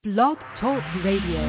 Blog Talk Radio.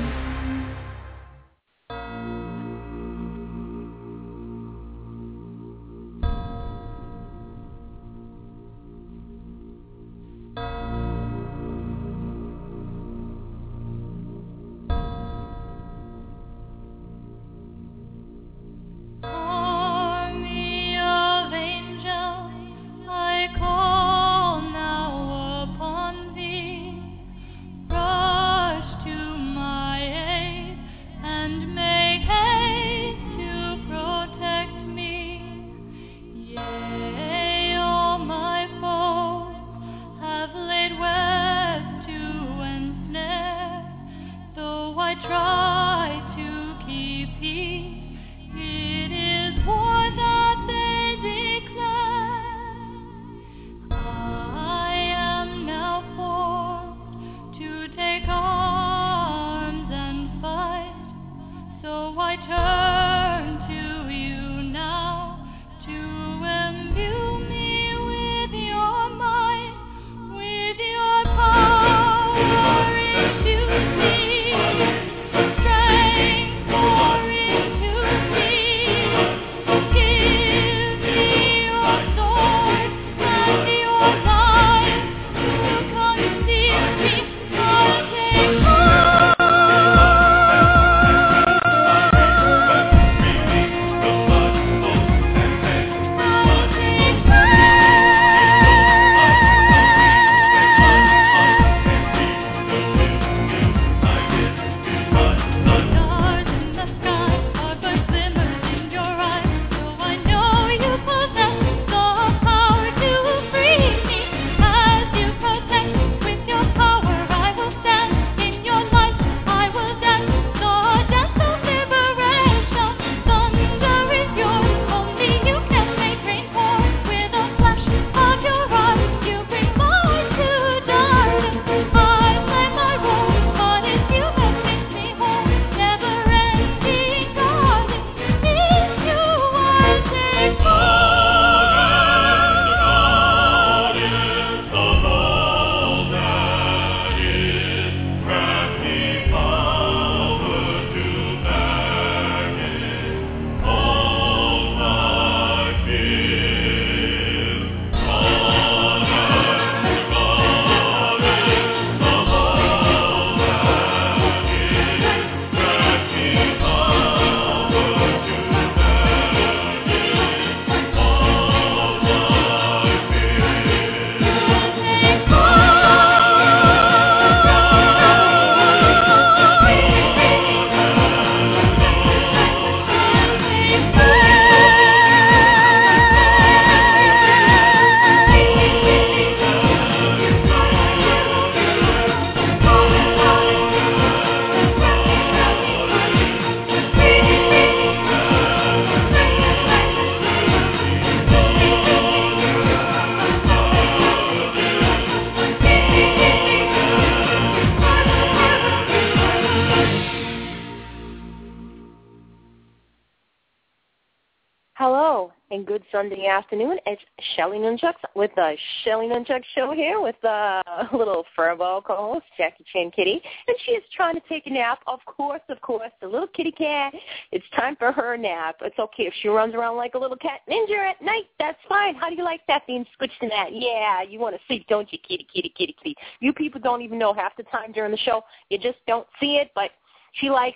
Sunday afternoon. It's Shelly Nunchucks with the Shelly Nunchuck Show here with a little furball co-host, Jackie Chan Kitty. And she is trying to take a nap. Of course, the little kitty cat. It's time for her nap. It's okay if she runs around like a little cat ninja at night. That's fine. How do you like that being squished in that? Yeah, you want to sleep, don't you, kitty, kitty, kitty, kitty? You people don't even know half the time during the show. You just don't see it, but she likes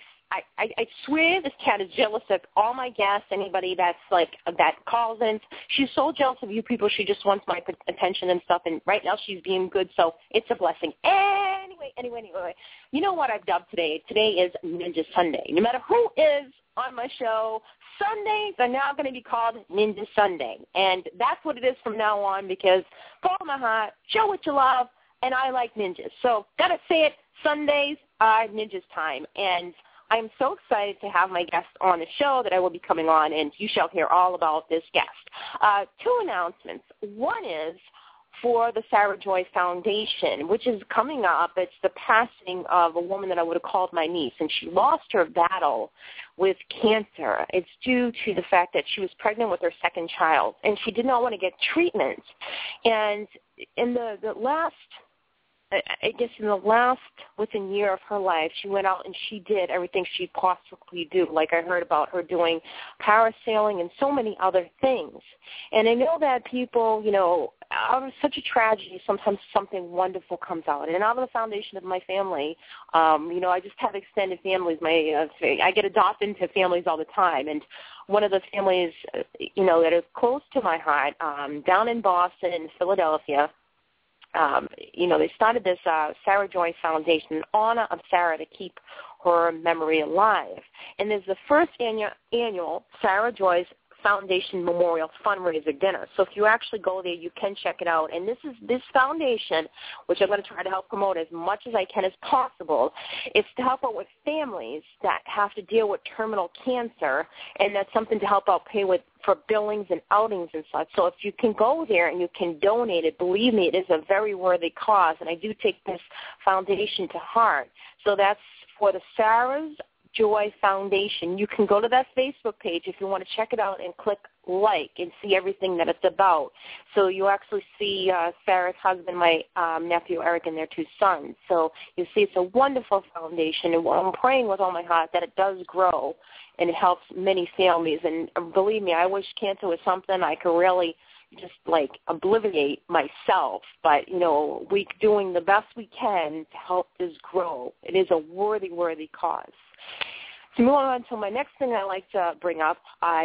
I swear this cat is jealous of all my guests, anybody that's that calls in. She's so jealous of you people. She just wants my attention and stuff, and right now she's being good, so it's a blessing. Anyway. You know what I've dubbed today? Today is Ninja Sunday. No matter who is on my show, Sundays are now going to be called Ninja Sunday, and that's what it is from now on because follow my heart, show what you love, and I like ninjas. So got to say it, Sundays are ninjas time, and I'm so excited to have my guest on the show that I will be coming on, and you shall hear all about this guest. Two announcements. One is for the Sarah Joy Foundation, which is coming up. It's the passing of a woman that I would have called my niece, and she lost her battle with cancer. It's due to the fact that she was pregnant with her second child, and she did not want to get treatment. And in the last I guess in the last, within year of her life, she went out and she did everything she possibly do. Like I heard about her doing parasailing and so many other things. And I know that people, out of such a tragedy, sometimes something wonderful comes out. And out of the foundation of my family, I just have extended families. I get adopted into families all the time. And one of the families, that is close to my heart, down in Boston and Philadelphia, they started this Sarah Joy Foundation in honor of Sarah to keep her memory alive. And there's the first annual Sarah Joy's Foundation Memorial Fundraiser Dinner. So if you actually go there, you can check it out. And this foundation, which I'm going to try to help promote as much as I can as possible, is to help out with families that have to deal with terminal cancer, and that's something to help out pay for billings and outings and such. So if you can go there and you can donate it, believe me, it is a very worthy cause, and I do take this foundation to heart. So that's for the Sarah's Joy Foundation. You can go to that Facebook page if you want to check it out and click like and see everything that it's about. So you actually see Sarah's husband, my nephew Eric, and their two sons. So you see it's a wonderful foundation, and I'm praying with all my heart that it does grow and it helps many families. And believe me, I wish cancer was something I could really just obliviate myself, but we doing the best we can to help this grow. It is a worthy cause. To move on to my next thing I like to bring up,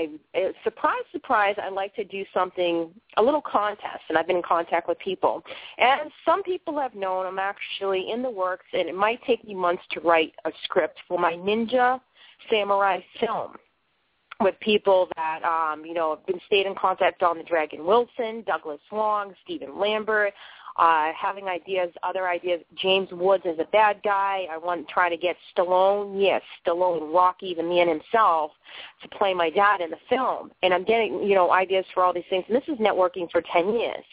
surprise, I like to do something, a little contest, and I've been in contact with people. And some people have known I'm actually in the works, and it might take me months to write a script for my Ninja Samurai film, with people that, have been stayed in contact on the Dragon Wilson, Douglas Wong, Stephen Lambert, having other ideas. James Woods is a bad guy. I want to try to get Stallone, Rocky, the man himself, to play my dad in the film. And I'm getting, ideas for all these things. And this is networking for 10 years.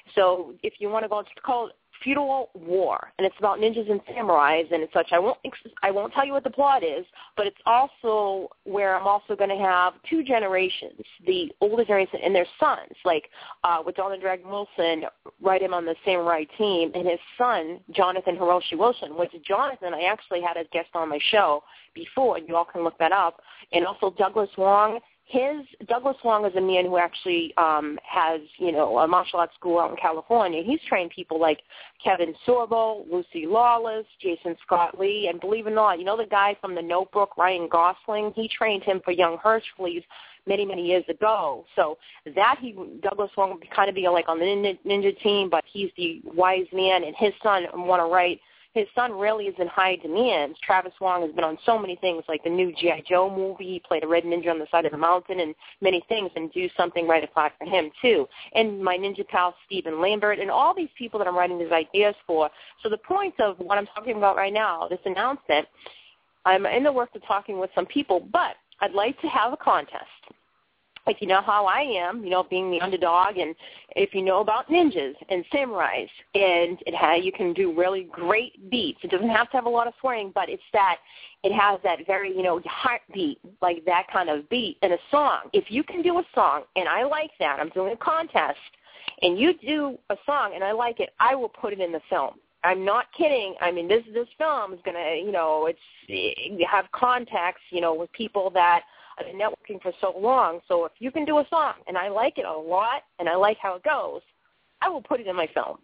So if you want to go, it's called Feudal War, and it's about ninjas and samurais and such. I won't tell you what the plot is, but it's also where I'm also going to have two generations, the older generation and their sons, with Donald Dragon Wilson, write him on the samurai team, and his son, Jonathan Hiroshi Wilson, which Jonathan I actually had as guest on my show before, and you all can look that up, and also Douglas Wong. Douglas Wong is a man who actually has, a martial arts school out in California. He's trained people like Kevin Sorbo, Lucy Lawless, Jason Scott Lee, and believe it or not, the guy from The Notebook, Ryan Gosling, he trained him for Young Hercules many, many years ago. So Douglas Wong would kind of be on the ninja team, but he's the wise man, and his son His son really is in high demand. Travis Wong has been on so many things, like the new G.I. Joe movie. He played a red ninja on the side of the mountain and many things, and do something right apart for him, too. And my ninja pal, Stephen Lambert, and all these people that I'm writing these ideas for. So the point of what I'm talking about right now, this announcement, I'm in the works of talking with some people, but I'd like to have a contest. Like, you know how I am, being the underdog, and if you know about ninjas and samurais, and you can do really great beats. It doesn't have to have a lot of swearing, but it has that very, heartbeat, like that kind of beat in a song. If you can do a song, and I like that, I'm doing a contest, and you do a song, and I like it, I will put it in the film. I'm not kidding. I mean, this film is going to, you have contacts, with people that I've been networking for so long. So if you can do a song, and I like it a lot, and I like how it goes, I will put it in my film.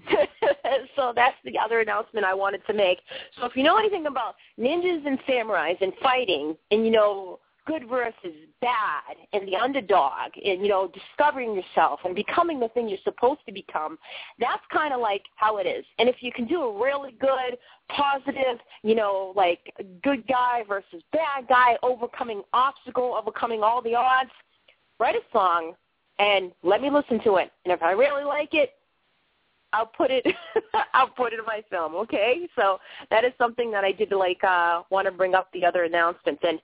So that's the other announcement I wanted to make. So if you know anything about ninjas and samurais and fighting, and, good versus bad, and the underdog, and, discovering yourself and becoming the thing you're supposed to become, that's kind of like how it is. And if you can do a really good, positive, good guy versus bad guy, overcoming all the odds, write a song and let me listen to it. And if I really like it, I'll put it in my film, okay? So that is something that I did want to bring up the other announcements. And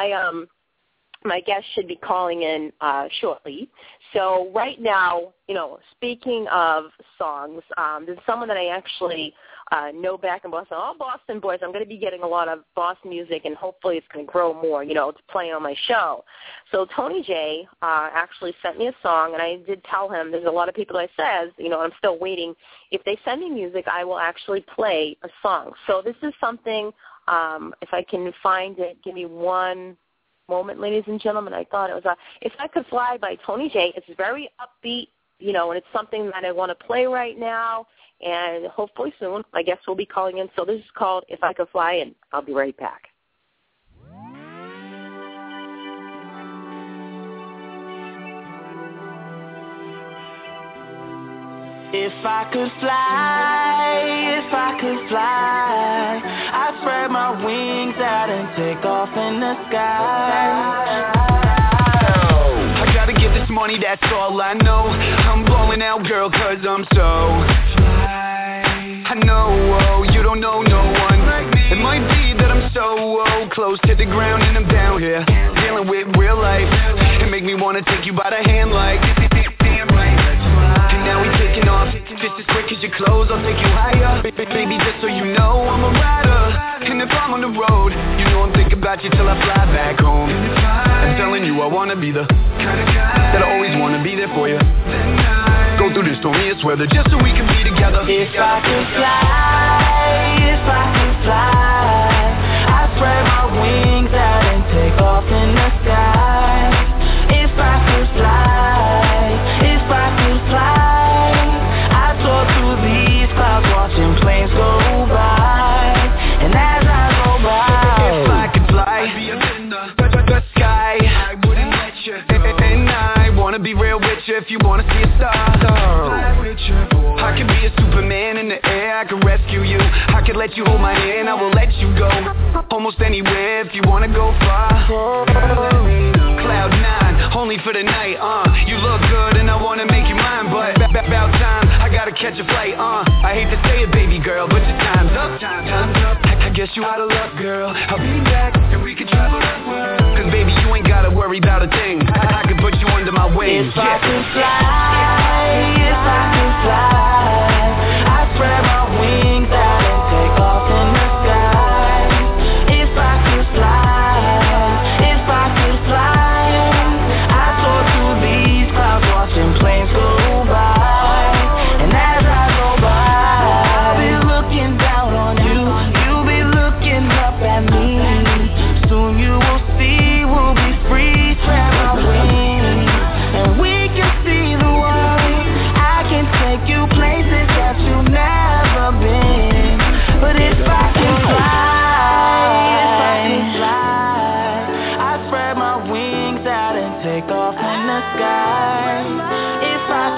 my guest should be calling in shortly. So right now, speaking of songs, there's someone that I actually No Back in Boston, all Boston boys. I'm going to be getting a lot of Boston music, and hopefully it's going to grow more, to play on my show. So Tony J actually sent me a song, and I did tell him there's a lot of people that says, I'm still waiting. If they send me music, I will actually play a song. So this is something, if I can find it, give me one moment, ladies and gentlemen. I thought it was If I Could Fly by Tony J. It's very upbeat, and it's something that I want to play right now, and hopefully soon, I guess we'll be calling in. So this is called If I Could Fly, and I'll be right back. If I could fly, I'd spread my wings out and take off in the sky. I gotta get this money, that's all I know. I'm balling out, girl, cause I'm so fly. I know, you don't know no one like me. It might be that I'm so close to the ground and I'm down here dealing with real life. It make me wanna take you by the hand like now we taking off, just as quick as your clothes, I'll take you higher. Baby, just so you know, I'm a rider. And if I'm on the road, I'm thinking about you till I fly back home. I'm telling you, I wanna be the kind of guy that I always wanna be there for you. Go through the stormiest weather, just so we can be together. If I could fly, I'd spread my wings out and take off in the sky. If I could fly, watching planes go by, and as I go by, if I could fly, I'd be up in the sky. I wouldn't let you go. And I wanna be real with you if you wanna see a star. I could be a Superman in the air, I could rescue you. I could let you hold my hand, I will let you go almost anywhere if you wanna go far. Cloud 9, only for the night, you look good and I wanna make you mine, but about time, I gotta catch a flight, I hate to say it, baby girl, but your time's up. I guess you out of luck, girl. I'll be back and we can travel the world. Cause baby, you ain't gotta worry about a thing. I can put you under my wings. If I could fly, I'd spread my wings out and take off in the sky. If I could fly, I'd soar through these clouds, watching planes go by. And as I go by, I'll be looking down on you. You'll be looking up at me. Soon you will see we'll be free, spread my wings, and we can see the world. I can take you places that you've never been. But if I can fly, I'd spread my wings out and take off in the sky. If I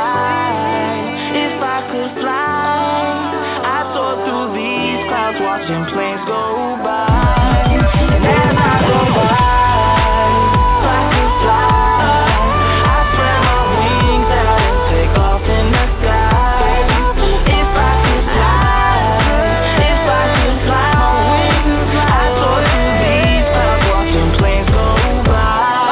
could fly, I'd soar through these clouds, watching planes go by. And as I go by, if I could fly, I'd spread my wings out and take off in the sky. If I could fly, my wings, I'd soar through these clouds, watching planes go by.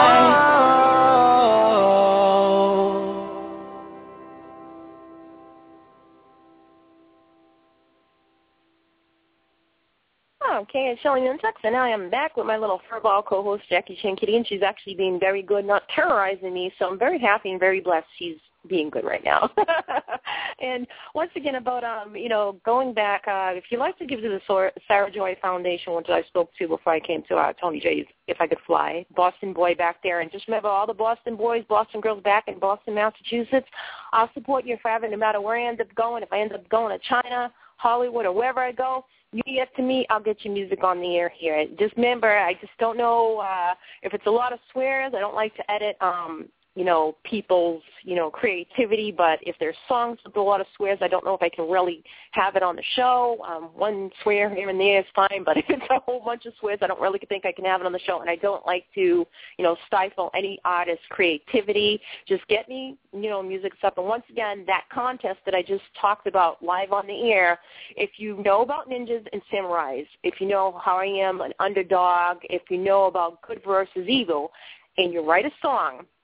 Okay, it's Shelly Nunchuck, and I am back with my little furball co-host, Jackie Chan Kitty, and she's actually being very good, not terrorizing me, so I'm very happy and very blessed she's being good right now. And once again about, going back, if you'd like to give to the Sarah Joy Foundation, which I spoke to before I came to Tony J's If I Could Fly, Boston boy back there, and just remember all the Boston boys, Boston girls back in Boston, Massachusetts, I'll support you forever no matter where I end up going. If I end up going to China, Hollywood, or wherever I go, you get to me, I'll get your music on the air here. Just remember, I just don't know if it's a lot of swears. I don't like to edit, people's, creativity. But if there's songs with a lot of swears, I don't know if I can really have it on the show. One swear here and there is fine, but if it's a whole bunch of swears, I don't really think I can have it on the show. And I don't like to, stifle any artist's creativity. Just get me, music stuff. And once again, that contest that I just talked about live on the air, if you know about ninjas and samurais, if you know how I am an underdog, if you know about good versus evil, and you write a song,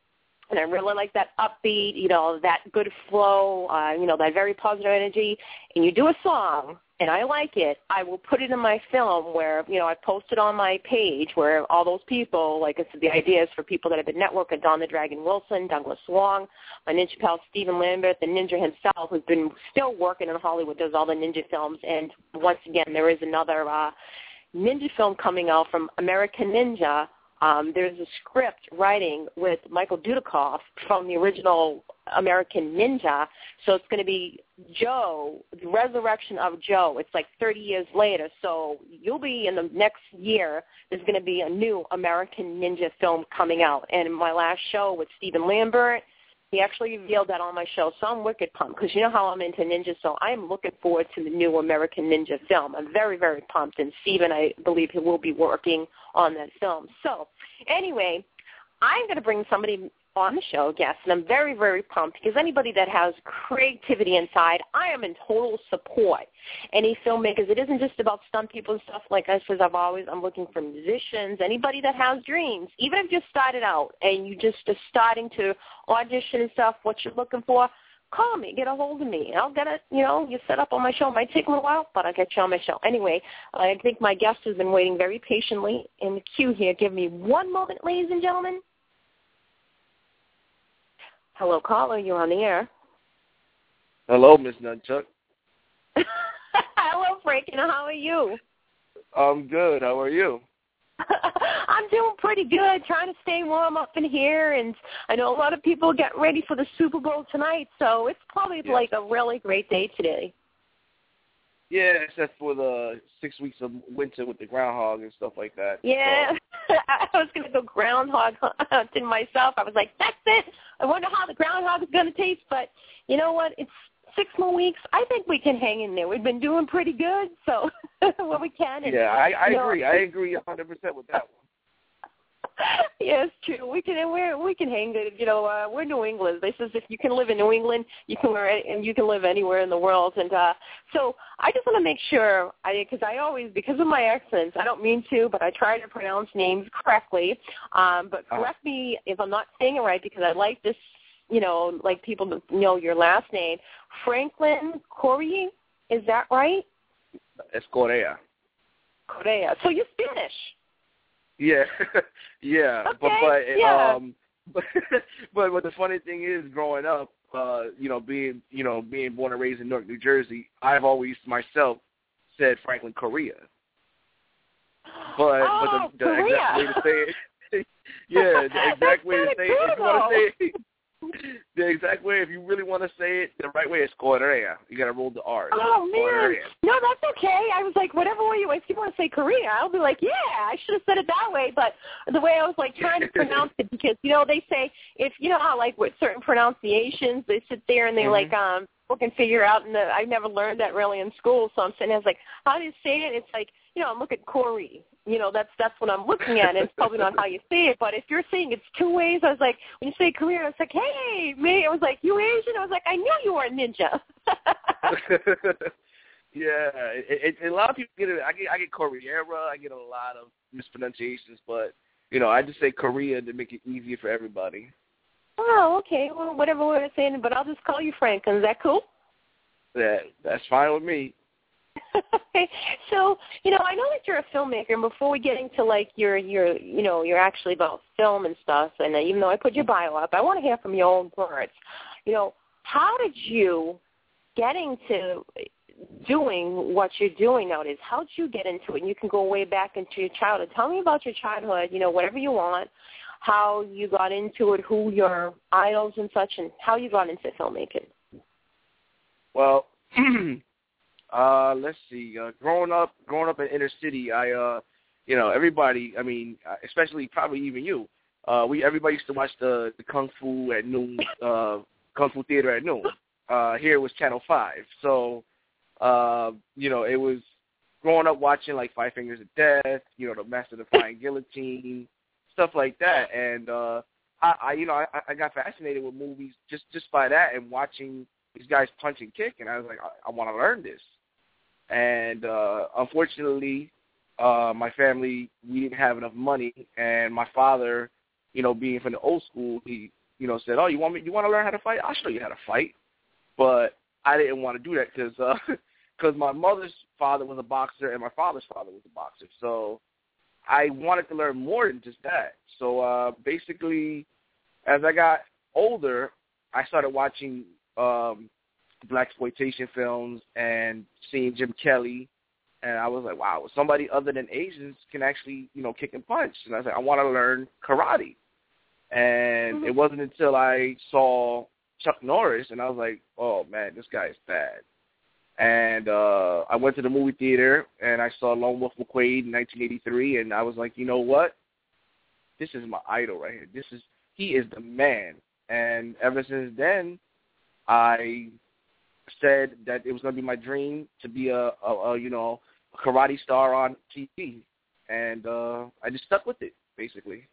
and I really like that upbeat, you know, that good flow, you know, that very positive energy, and you do a song, and I like it, I will put it in my film where, you know, I post it on my page where all those people, like I said, the ideas for people that have been networked, Don the Dragon Wilson, Douglas Wong, my ninja pal Stephen Lambert, the ninja himself, who's been still working in Hollywood, does all the ninja films. And once again, there is another ninja film coming out from American Ninja. There's a script writing with Michael Dudikoff from the original American Ninja. So it's going to be Joe, the resurrection of Joe. It's like 30 years later. So you'll be in the next year, there's going to be a new American Ninja film coming out. And in my last show with Stephen Lambert, he actually revealed that on my show. So I'm wicked pumped because you know how I'm into ninja. So I'm looking forward to the new American Ninja film. I'm very, very pumped. And Stephen, I believe he will be working on that film. So anyway, I'm going to bring somebody on the show, guest, and I'm very, very pumped because anybody that has creativity inside, I am in total support. Any filmmakers, it isn't just about stunt people and stuff like I said. I'm looking for musicians, anybody that has dreams, even if you just started out and you just are starting to audition and stuff, what you're looking for, call me, get a hold of me. I'll get it, you know, you set up on my show. It might take a little while, but I'll get you on my show. Anyway, I think my guest has been waiting very patiently in the queue here. Give me one moment, ladies and gentlemen. Hello, caller. You're on the air. Hello, Miss Nunchuck. Hello, Franken. How are you? I'm good. How are you? I'm doing pretty good, trying to stay warm up in here, and I know a lot of people get ready for the Super Bowl tonight, so it's probably like a really great day today. Yeah, except for the 6 weeks of winter with the groundhog and stuff like that. Yeah, so. I was going to go groundhog hunting myself. I was like, that's it. I wonder how the groundhog is going to taste, but you know what? It's 6 more weeks. I think we can hang in there. We've been doing pretty good, so what we can. And, yeah, I agree. I agree 100% with that one. Yes, true. We can hang good. You know, we're New England. They says if you can live in New England, you can live anywhere in the world. And so I just want to make sure, because of my accents, I don't mean to, but I try to pronounce names correctly. But correct me if I'm not saying it right, because I like this. You know, like people to know your last name, Franklin Correa. Is that right? It's Correa. Correa. So you're Spanish. Yeah, yeah, okay. But the funny thing is, growing up, being born and raised in Newark, New Jersey, I've always myself said Franklin Correa. But the exact way to say it, yeah, the exact way to say it. If you want to say it, the exact way, if you really want to say it, the right way is Correa. You got to roll the R. Oh, man. Correa. No, that's okay. I was like, whatever way if you want to say Korea, I'll be like, yeah, I should have said it that way. But the way I was, like, trying to pronounce it, because, you know, they say, if, you know how, like, with certain pronunciations, they sit there and they, like, people can figure out, and I never learned that really in school. So I'm sitting there, I was like, how do you say it? It's like, you know, I'm looking at Corey. You know, that's what I'm looking at. It's probably not how you say it, but if you're saying it's two ways, I was like, when you say Korea, I was like, hey, me. I was like, you Asian? I was like, I knew you were a ninja. Yeah, a lot of people get it. I get Corriera. I get a lot of mispronunciations, but you know, I just say Korea to make it easier for everybody. Oh, okay. Well, whatever we're saying, but I'll just call you Franklin. Is that cool? That's fine with me. Okay. So, you know, I know that you're a filmmaker, and before we get into, like, you're actually about film and stuff, and even though I put your bio up, I want to hear from your own words. You know, how did you get into doing what you're doing nowadays? How did you get into it? And you can go way back into your childhood. Tell me about your childhood, you know, whatever you want, how you got into it, who your idols and such, and how you got into filmmaking. Well, let's see. Growing up in inner city, everybody. I mean, especially probably even you. Everybody used to watch the Kung Fu at noon, Kung Fu Theater at noon. Here it was Channel 5. So, it was growing up watching like Five Fingers of Death, you know, the Master of the Flying Guillotine, stuff like that. And I got fascinated with movies just by that and watching these guys punch and kick, and I was like, I want to learn this. And unfortunately, my family, we didn't have enough money, and my father, you know, being from the old school, he said, "Oh, you want to learn how to fight? I'll show you how to fight." But I didn't want to do that because my mother's father was a boxer and my father's father was a boxer. So I wanted to learn more than just that. So basically, as I got older, I started watching blaxploitation films and seeing Jim Kelly, and I was like, wow, somebody other than Asians can actually, kick and punch. And I was like, I want to learn karate. And it wasn't until I saw Chuck Norris, and I was like, oh, man, this guy is bad. And I went to the movie theater, and I saw Lone Wolf McQuade in 1983, and I was like, you know what? This is my idol right here. He is the man. And ever since then, I said that it was going to be my dream to be a karate star on TV. And I just stuck with it, basically.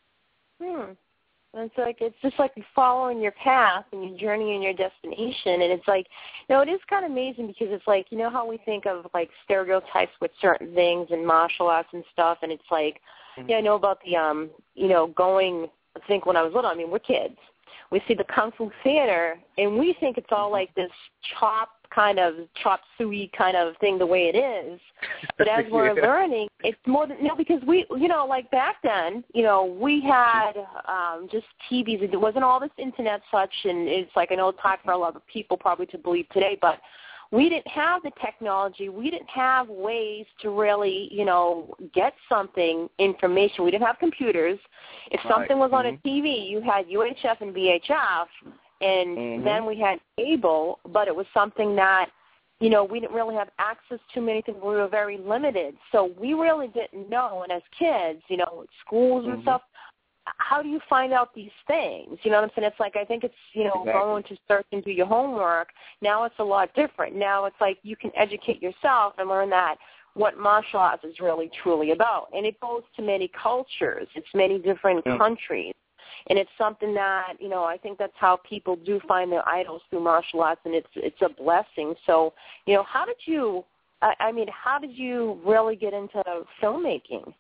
It's just like following your path and your journey and your destination. And it's like, it is kind of amazing because it's like, how we think of like stereotypes with certain things and martial arts and stuff. And it's like, I know about the, I think when I was little, we're kids. We see the Kung Fu Theater, and we think it's all like this chop suey kind of thing the way it is. But as we're learning, it's more than, because we, like back then, we had just TVs. It wasn't all this internet such, and it's like, I know it's hard for a lot of people probably to believe today, but we didn't have the technology. We didn't have ways to really, get information. We didn't have computers. If something was on a TV, you had UHF and VHF, and then we had cable, but it was something that, we didn't really have access to many things. We were very limited. So we really didn't know. And as kids, schools and stuff, how do you find out these things? You know what I'm saying? It's like, I think it's, going to search and do your homework. Now it's a lot different. Now it's like you can educate yourself and learn that what martial arts is really truly about. And it goes to many cultures. It's many different countries. And it's something that, I think that's how people do find their idols through martial arts, and it's a blessing. So, how did you really get into filmmaking?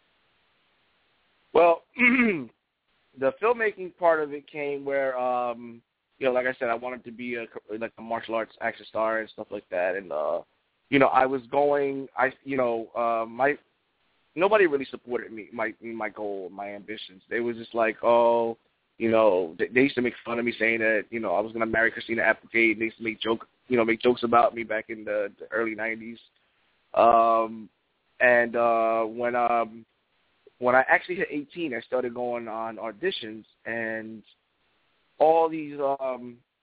Well, the filmmaking part of it came where, like I said, I wanted to be a martial arts action star and stuff like that. And, I was going, nobody really supported me, my goal, my ambitions. They was just like, they used to make fun of me saying that, I was going to marry Christina Applegate. They used to make jokes about me back in the early 90s. When I actually hit 18, I started going on auditions, and all these, all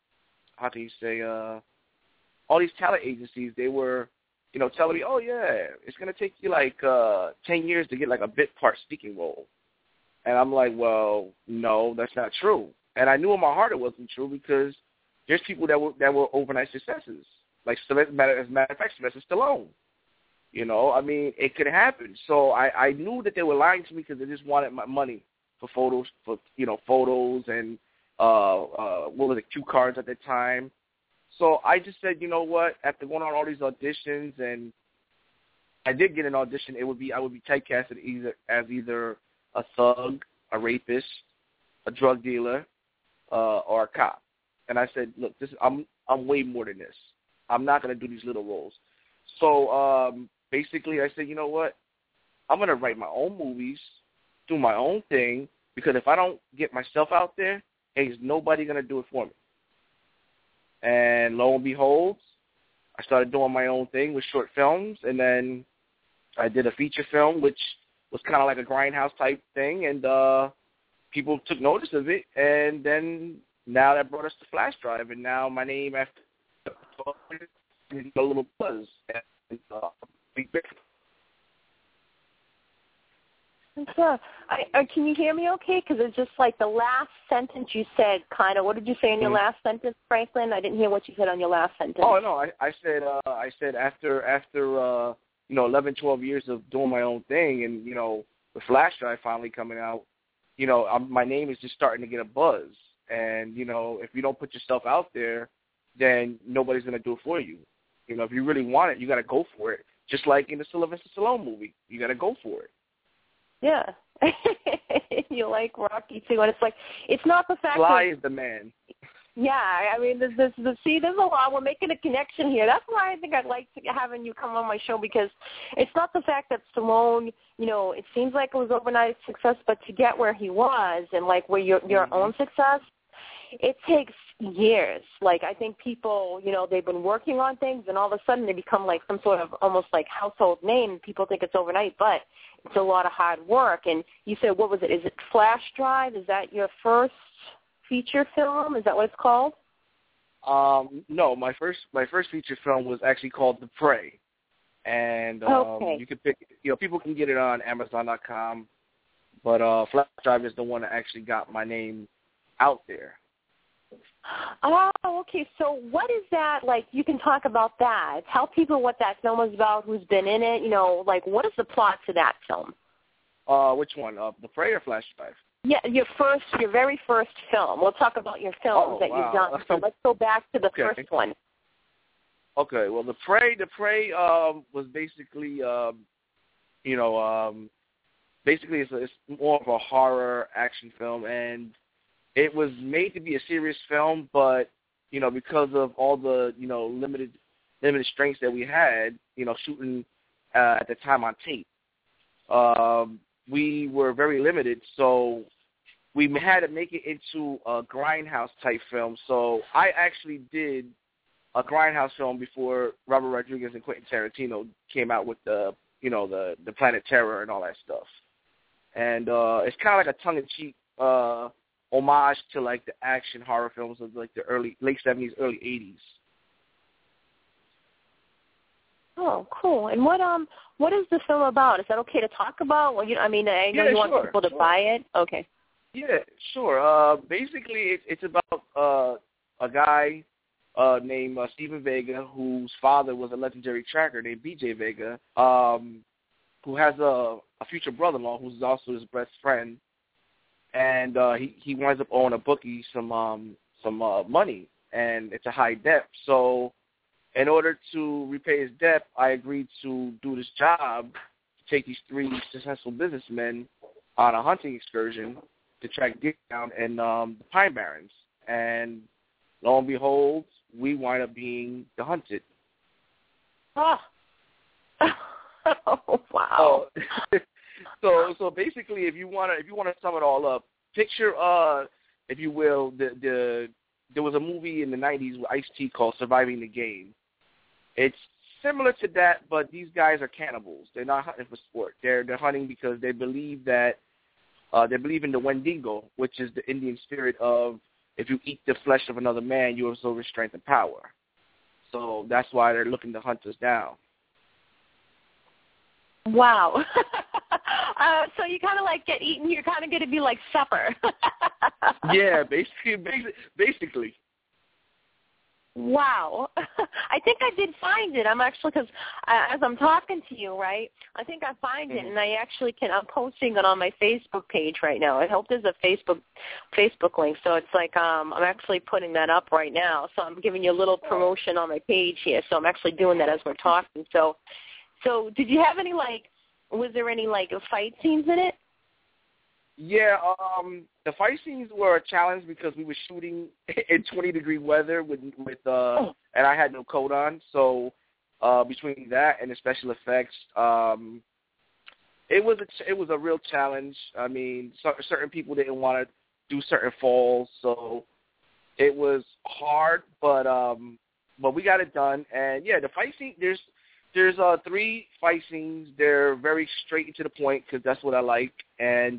these talent agencies, they were, telling me, oh, yeah, it's going to take you 10 years to get a bit part speaking role. And I'm like, well, no, that's not true. And I knew in my heart it wasn't true because there's people that were overnight successes. As a matter of fact, Sylvester Stallone. It could happen. So I knew that they were lying to me because they just wanted my money for photos, and cue cards at the time. So I just said, you know what? After going on all these auditions, and I did get an audition, I would be typecasted as either a thug, a rapist, a drug dealer, or a cop. And I said, look, I'm way more than this. I'm not going to do these little roles. So basically, I said, you know what? I'm going to write my own movies, do my own thing, because if I don't get myself out there, there's nobody going to do it for me. And lo and behold, I started doing my own thing with short films, and then I did a feature film, which was kind of like a Grindhouse type thing, and people took notice of it, and then now that brought us to Flash Drive, and now my name after a little buzz. And, can you hear me okay? Because it's just like the last sentence you said, kind of. What did you say in your last sentence, Franklin? I didn't hear what you said on your last sentence. Oh, no, I said after 11, 12 years of doing my own thing, and, with Flash Drive finally coming out, my name is just starting to get a buzz. And, if you don't put yourself out there, then nobody's going to do it for you. If you really want it, you got to go for it. Just like in the Sylvester Stallone movie, you got to go for it. Yeah, You like Rocky too, and it's like it's not the fact Sly that is the man. Yeah, I mean, there's a lot. We're making a connection here. That's why I think I'd like to having you come on my show, because it's not the fact that Stallone, it seems like it was overnight success, but to get where he was and like where your own success, it takes years. Like I think people, they've been working on things, and all of a sudden they become like some sort of almost like household name. People think it's overnight, but it's a lot of hard work. And you said, what was it? Is it Flash Drive? Is that your first feature film? Is that what it's called? No, my first feature film was actually called The Prey, and you can pick. People can get it on Amazon.com, but Flash Drive is the one that actually got my name out there. Oh, okay. So what is that like? You can talk about that. Tell people what that film is about. Who's been in it? Like what is the plot to that film? Which one? The Prey or Flash Drive? Yeah, your very first film. We'll talk about your films that you've done. So let's go back to the first one. Okay. Well, The Prey was basically, basically it's more of a horror action film, and it was made to be a serious film, but because of all the limited strengths that we had, shooting at the time on tape, we were very limited, so we had to make it into a grindhouse type film. So I actually did a grindhouse film before Robert Rodriguez and Quentin Tarantino came out with the Planet Terror and all that stuff. And it's kind of like a tongue-in-cheek homage to like the action horror films of like the late 70s, early 80s. Oh, cool. And what is the film about? Is that okay to talk about? Well, I know you want people to buy it. Okay. Yeah, sure. Basically, it's about a guy named Steven Vega, whose father was a legendary tracker named B.J. Vega, who has a future brother-in-law who's also his best friend, and he winds up owing a bookie some money, and it's a high debt. So in order to repay his debt, I agreed to do this job, to take these three successful businessmen on a hunting excursion to track deer down in the Pine Barrens. And lo and behold, we wind up being the hunted. Oh, oh wow. So basically, if you want to sum it all up, picture, if you will, there was a movie in the 90s with Ice-T called Surviving the Game. It's similar to that, but these guys are cannibals. They're not hunting for sport. They're hunting because they believe that they believe in the Wendigo, which is the Indian spirit of if you eat the flesh of another man, you absorb his strength and power. So that's why they're looking to hunt us down. Wow. So you kind of like get eaten. You're kind of going to be like supper. Yeah, basically. Wow. I think I did find it. I'm actually, because as I'm talking to you, right, I think I find it, and I actually I'm posting it on my Facebook page right now. I hope there's a Facebook link. So it's like I'm actually putting that up right now. So I'm giving you a little promotion on my page here. So I'm actually doing that as we're talking. So did you have any, was there any, fight scenes in it? Yeah, the fight scenes were a challenge because we were shooting in 20-degree weather with and I had no coat on. So between that and the special effects, it was a real challenge. I mean, certain people didn't want to do certain falls, so it was hard. But we got it done. And yeah, the fight scene, there's 3 fight scenes. They're very straight and to the point because that's what I like. And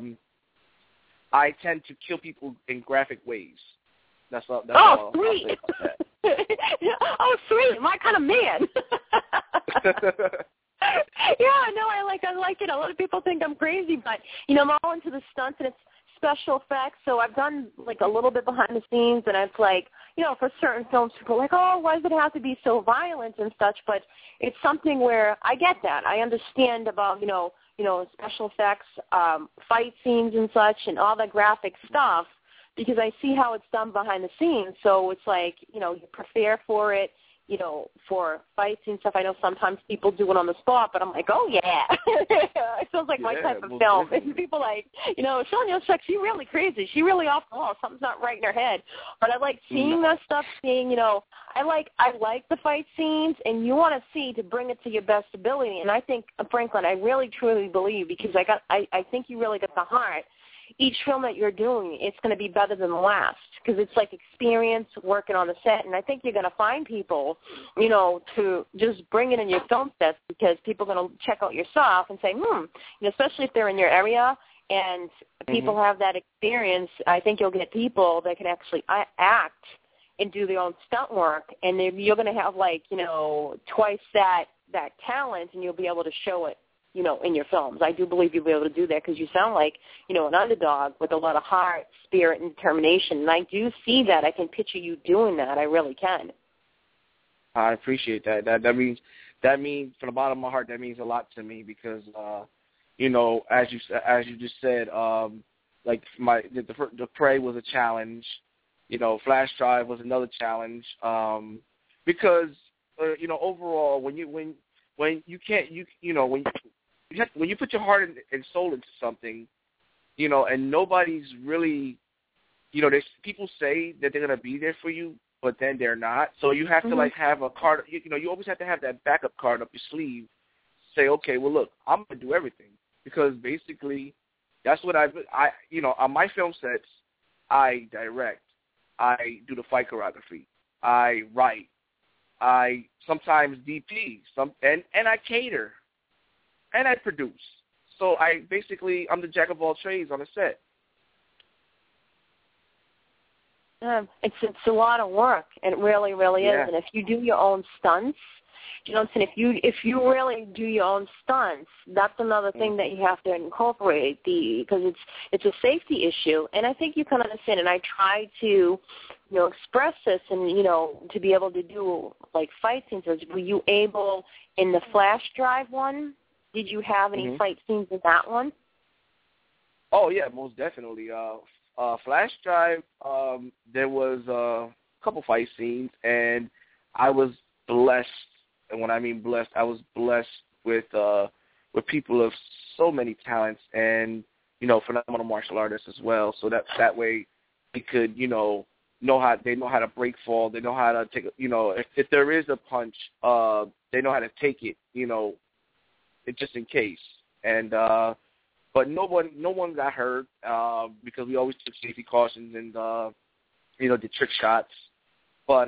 I tend to kill people in graphic ways. That's all. Sweet. Oh, sweet. My kind of man. Yeah, no, I like it. A lot of people think I'm crazy, but, I'm all into the stunts, and it's special effects. So I've done, a little bit behind the scenes, and it's for certain films, people are like, oh, why does it have to be so violent and such? But it's something where I get that. I understand about, special effects, fight scenes and such, and all the graphic stuff, because I see how it's done behind the scenes. So it's you prepare for it. you know, for fights and stuff. I know sometimes people do it on the spot, but I'm like, oh, yeah. It feels like my type of film. And people like, you know, Shelly Nunchuck, she's really crazy. She really off the wall. Something's not right in her head. But I like seeing that stuff, seeing, you know, I like the fight scenes, and you want to see to bring it to your best ability. And I think, Franklin, I really, truly believe, because I think you really got the heart. Each film that you're doing, it's going to be better than the last, because it's like experience working on the set. And I think you're going to find people, you know, to just bring it in your film sets, because people are going to check out your stuff and say, you know, especially if they're in your area and people have that experience. I think you'll get people that can actually act and do their own stunt work, and you're going to have, like, you know, twice that talent, and you'll be able to show it, you know, in your films. I do believe you'll be able to do that, because you sound like, you know, an underdog with a lot of heart, spirit, and determination. And I do see that. I can picture you doing that. I really can. I appreciate that. That means from the bottom of my heart, that means a lot to me, because you know, as you just said, like the Prey was a challenge. You know, Flash Drive was another challenge. Because you know, overall, when you put your heart and soul into something, you know, and nobody's really, you know, people say that they're going to be there for you, but then they're not. So you have to, like, have a card, you know, you always have to have that backup card up your sleeve. Say, okay, well, look, I'm going to do everything, because basically that's what you know, on my film sets, I direct, I do the fight choreography, I write, I sometimes DP, and I cater. And I produce. So I'm the jack of all trades on the set. It's a lot of work. It really, really is. And if you do your own stunts, you know what I'm saying? If you really do your own stunts, that's another thing that you have to incorporate, because it's a safety issue. And I think you can understand. And I try to, you know, express this, and, you know, to be able to do, like, fight scenes. Were you able in the Flash Drive one? Did you have any fight scenes in that one? Oh, yeah, most definitely. Flash Drive, there was a couple fight scenes, and I was blessed. And when I mean blessed, I was blessed with people of so many talents, and, you know, phenomenal martial artists as well. So that way they could, you know how to break fall. They know how to take, you know, if there is a punch, they know how to take it, you know, just in case. And but no one got hurt, because we always took safety cautions and you know, did trick shots. But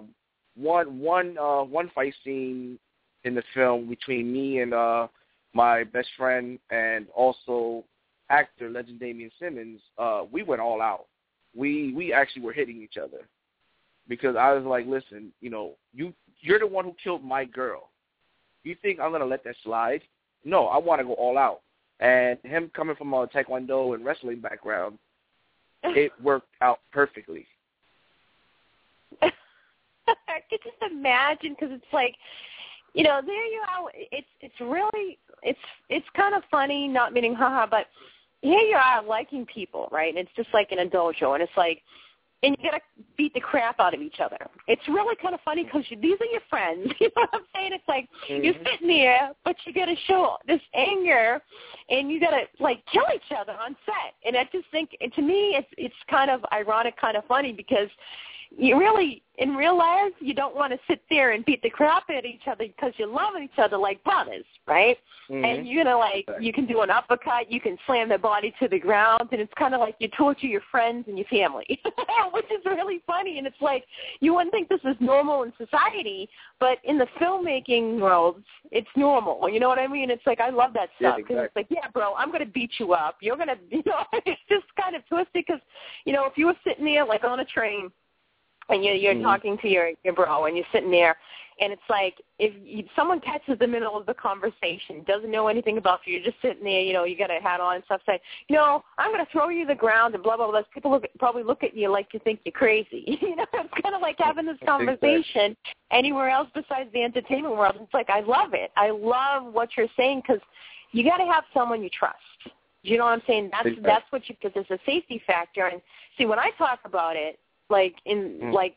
one fight scene in the film between me and my best friend and also actor legend Damian Simmons, we went all out. We actually were hitting each other, because I was like, listen, you know, you're the one who killed my girl. You think I'm going to let that slide? No, I want to go all out. And him coming from a Taekwondo and wrestling background, it worked out perfectly. I could just imagine, because it's like, you know, there you are. It's really, it's kind of funny, not meaning haha, but here you are liking people, right? And it's just like in a dojo, and it's like, and you got to beat the crap out of each other. It's really kind of funny, because these are your friends. You know what I'm saying? It's like you're sitting there, but you got to show this anger, and you got to, like, kill each other on set. And I just think, and to me, it's kind of ironic, kind of funny, because you really, in real life, you don't want to sit there and beat the crap at each other, because you love each other like brothers, right? And you're gonna, like, you can do an uppercut, you can slam their body to the ground, and it's kind of like you torture your friends and your family, which is really funny. And it's like, you wouldn't think this is normal in society, but in the filmmaking world, it's normal. You know what I mean? It's like, I love that stuff, because it's like, yeah, bro, I'm gonna beat you up. You're gonna, you know, it's just kind of twisted, because, you know, if you were sitting there like on a train, and you're talking to your bro, and you're sitting there, and it's like, if someone catches the middle of the conversation, doesn't know anything about you, you're just sitting there, you know, you got a hat on and stuff, saying, you know, I'm going to throw you to the ground and blah, blah, blah. People probably look at you like you think you're crazy. You know, it's kind of like having this conversation anywhere else besides the entertainment world. It's like, I love it. I love what you're saying, because you got to have someone you trust. You know what I'm saying? That's what you, because it's a safety factor. And see, when I talk about it, like in like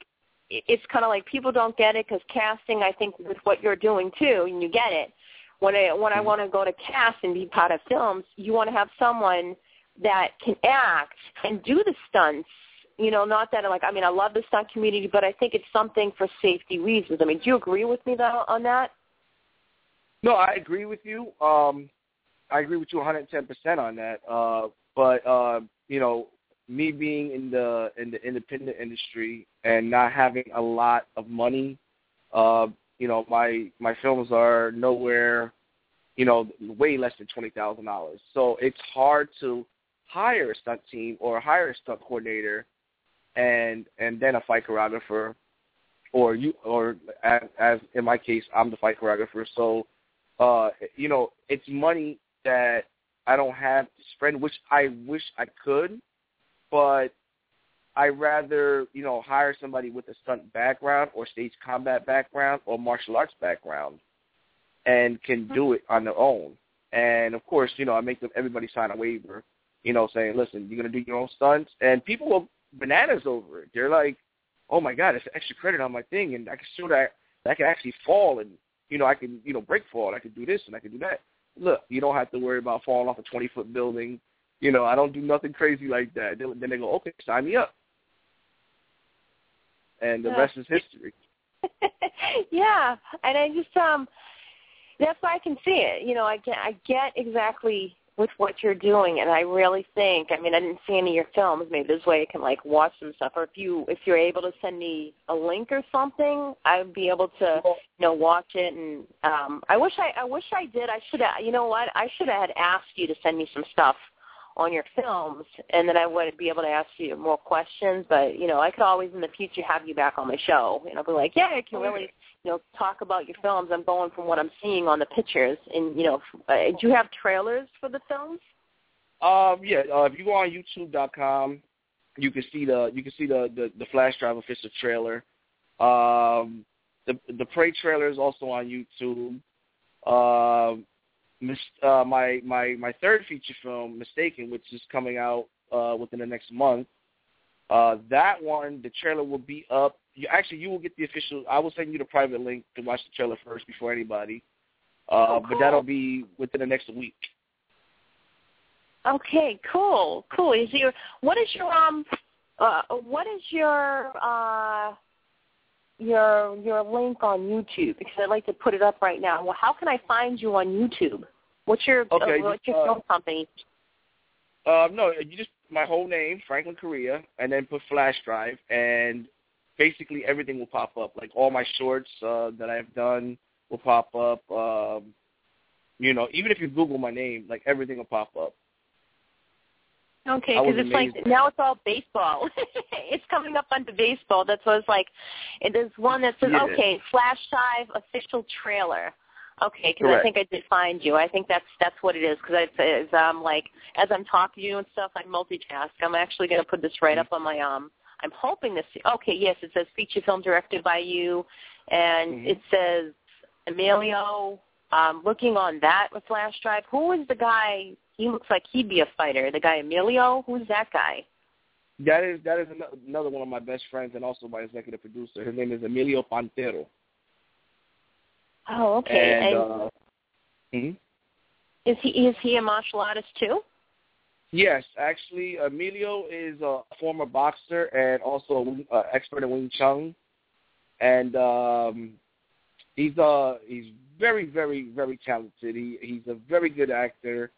it's kind of like people don't get it because casting, I think, with what you're doing too, and you get it. When I want to go to cast and be part of films, you want to have someone that can act and do the stunts. You know, not that I love the stunt community, but I think it's something for safety reasons. I mean, do you agree with me though on that? No, I agree with you. I agree with you 110% on that. But you know, me being in the independent industry and not having a lot of money, you know, my films are nowhere, you know, way less than $20,000. So it's hard to hire a stunt team or hire a stunt coordinator and then a fight choreographer, or as in my case, I'm the fight choreographer. So, you know, it's money that I don't have to spend, which I wish I could, but I rather, you know, hire somebody with a stunt background or stage combat background or martial arts background and can do it on their own. And, of course, you know, I make everybody sign a waiver, you know, saying, listen, you're going to do your own stunts. And people go bananas over it. They're like, oh, my God, it's an extra credit on my thing, and I can show that I can actually fall and, you know, I can, you know, break fall. I can do this and I can do that. Look, you don't have to worry about falling off a 20-foot building. You know, I don't do nothing crazy like that. Then they go, okay, sign me up. And the rest is history. Yeah, and I just that's why I can see it. You know, I get exactly with what you're doing, and I really think, I mean, I didn't see any of your films. Maybe this way I can like watch some stuff, or if you're able to send me a link or something, I would be able to, you know, watch it. And I wish I did. I should have. You know what? I should have asked you to send me some stuff on your films, and then I would be able to ask you more questions. But, you know, I could always in the future have you back on my show, and I'll be like, yeah, I can really, you know, talk about your films. I'm going from what I'm seeing on the pictures. And, you know, do you have trailers for the films? Yeah. If you go on YouTube.com, you can see the Flash Drive official trailer. The Prey trailer is also on YouTube. My third feature film, Mistaken, which is coming out within the next month. That one, the trailer will be up. You will get the official. I will send you the private link to watch the trailer first before anybody. Cool. But that'll be within the next week. Okay, cool. What is your link on YouTube? Because I'd like to put it up right now. Well, how can I find you on YouTube? What's your film company? No, you just my whole name, Franklin Correa, and then put Flash Drive, and basically everything will pop up. Like all my shorts that I've done will pop up. You know, even if you Google my name, like everything will pop up. Okay, because it's like now it's all baseball. It's coming up under baseball. That's what it's like. And there's one that says, okay, Flash Drive official trailer. Okay, because I think I did find you. I think that's what it is. Because like as I'm talking to you and stuff, I multitask. I'm actually going to put this right up on my I'm hoping to see. Okay, yes, it says feature film directed by you, and it says Emilio. Looking on that with Flash Drive, who is the guy? He looks like he'd be a fighter. The guy Emilio, who's that guy? That is another one of my best friends and also my executive producer. His name is Emilio Pantero. Oh, okay. And is he a martial artist too? Yes, actually, Emilio is a former boxer and also an expert in Wing Chun, and he's very, very, very talented. He's a very good actor.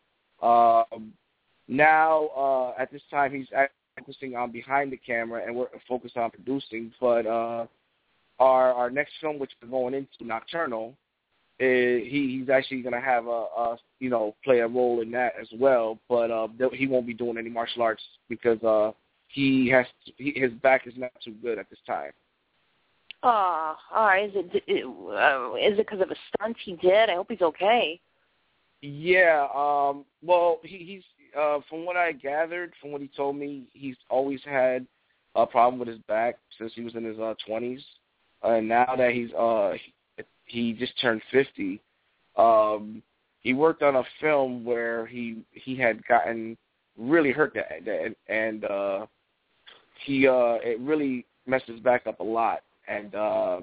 Now, at this time, he's focusing on behind the camera, and we're focused on producing. But our next film, which we're going into, Nocturnal, he's actually going to have play a role in that as well. But he won't be doing any martial arts because his back is not too good at this time. Oh, all right. Is it because of a stunt he did? I hope he's okay. Yeah. Well, he's from what I gathered, from what he told me, he's always had a problem with his back since he was in his 20s, and now that he just turned 50, he worked on a film where he had gotten really hurt and it really messed his back up a lot. And,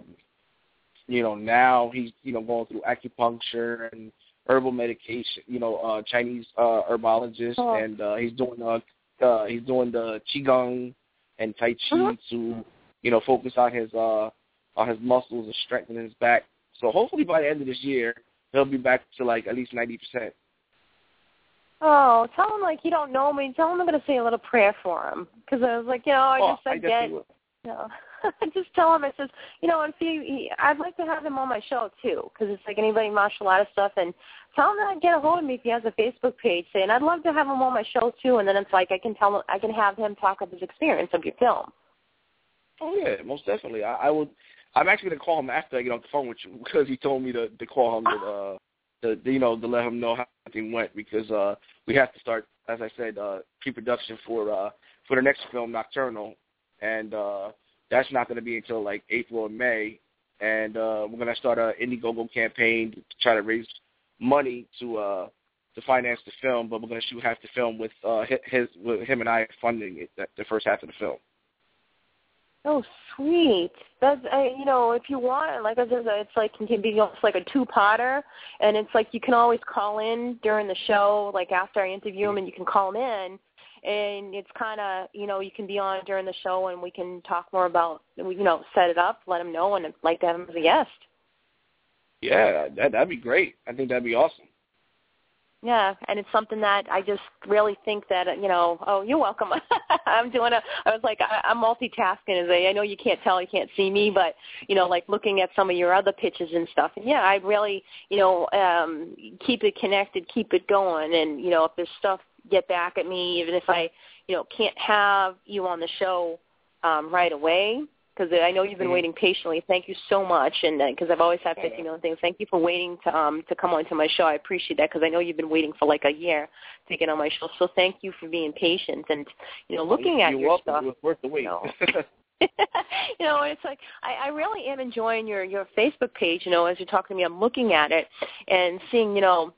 now he's, going through acupuncture and herbal medication, Chinese herbologist, and he's doing the Qigong and Tai Chi to, focus on his muscles and strengthen his back. So hopefully by the end of this year, he'll be back to, at least 90%. Oh, tell him, you don't know me. Tell him I'm going to say a little prayer for him. Because I was like, just tell him, I says, and see, I'd like to have him on my show, too, because it's like anybody martial artist stuff. And tell him to get a hold of me if he has a Facebook page, saying, I'd love to have him on my show, too. And then it's like I can have him talk of his experience of your film. Oh, yeah, most definitely. I'm actually going to call him after I get off the phone with you because he told me to call him to let him know how everything went because we have to start, as I said, pre-production for the next film, Nocturnal, and that's not going to be until April or May, and we're going to start an Indiegogo campaign to try to raise money to finance the film, but we're going to shoot half the film with him and I funding it, the first half of the film. Oh, sweet. That's, if you want, like I said, it's it can be almost like a two-parter, and it's you can always call in during the show, after I interview him, and you can call him in, and it's kind of, you can be on during the show, and we can talk more about, set it up, let him know, and I'd like to have him as a guest. Yeah, that'd be great. I think that'd be awesome. Yeah, and it's something that I just really think that, oh, you're welcome. I was I'm multitasking. I know you can't tell, you can't see me, but, looking at some of your other pitches and stuff. And, yeah, I really, keep it connected, keep it going. And, if there's stuff, get back at me, even if I, can't have you on the show right away. Because I know you've been waiting patiently. Thank you so much, and because I've always had 50 million things. Thank you for waiting to come on to my show. I appreciate that because I know you've been waiting for a year to get on my show. So thank you for being patient and looking at your stuff. You're welcome. It was worth the wait. It's I really am enjoying your Facebook page. As you're talking to me, I'm looking at it and seeing.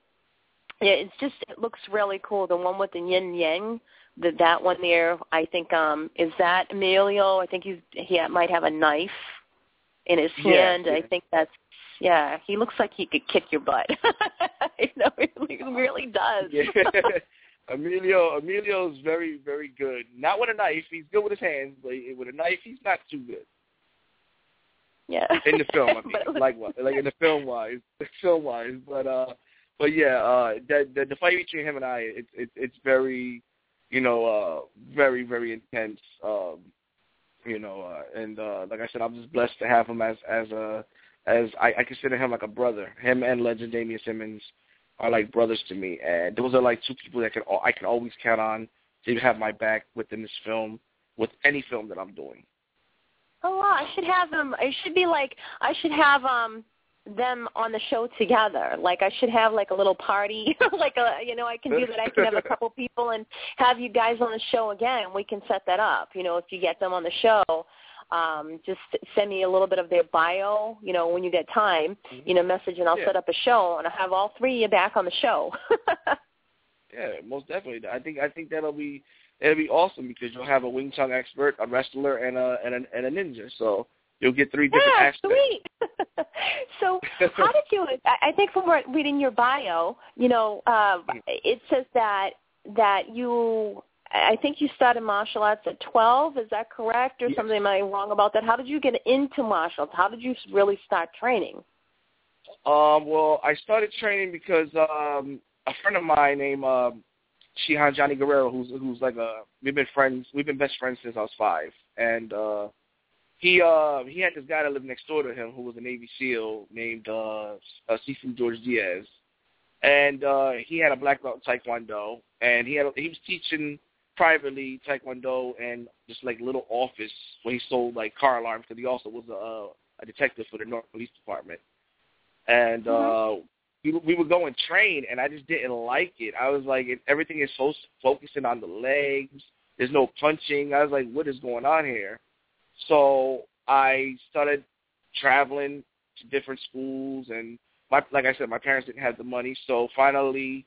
It looks really cool. The one with the yin yang. That one there, I think, is that Emilio? I think he might have a knife in his hand. Yeah. I think that's, he looks like he could kick your butt. He really does. Yeah. Emilio's very, very good. Not with a knife. He's good with his hands, but with a knife, he's not too good. Yeah. In the film, I mean, in the film-wise. But yeah, the fight between him and I, it's very... very, very intense, and like I said, I'm just blessed to have him as I consider him like a brother. Him and Legend Damian Simmons are like brothers to me, and those are two people that I can always count on to have my back within this film, with any film that I'm doing. Oh, wow, I should have them. I should have them on the show together. I should have a little party, I can do that. I can have a couple people and have you guys on the show again. We can set that up. If you get them on the show, just send me a little bit of their bio, when you get time, message, and I'll set up a show, and I'll have all three of you back on the show. Yeah, most definitely. I think it'll be awesome because you'll have a Wing Chun expert, a wrestler, and a ninja. So you'll get three different aspects. Sweet. So how did you, I think from reading your bio, it says that you, I think you started martial arts at 12. Is that correct? Or something, am I wrong about that? How did you get into martial arts? How did you really start training? Well, I started training because a friend of mine named Shihan Johnny Guerrero, who's we've been best friends since I was 5, and he had this guy that lived next door to him who was a Navy SEAL named Sifu George Diaz, and he had a black belt in Taekwondo, and he was teaching privately Taekwondo and just little office where he sold car alarms because he also was a detective for the North Police Department, and we would go and train, and I just didn't like it. I was everything is so focusing on the legs. There's no punching. I was like, what is going on here? So I started traveling to different schools, and like I said, my parents didn't have the money. So finally,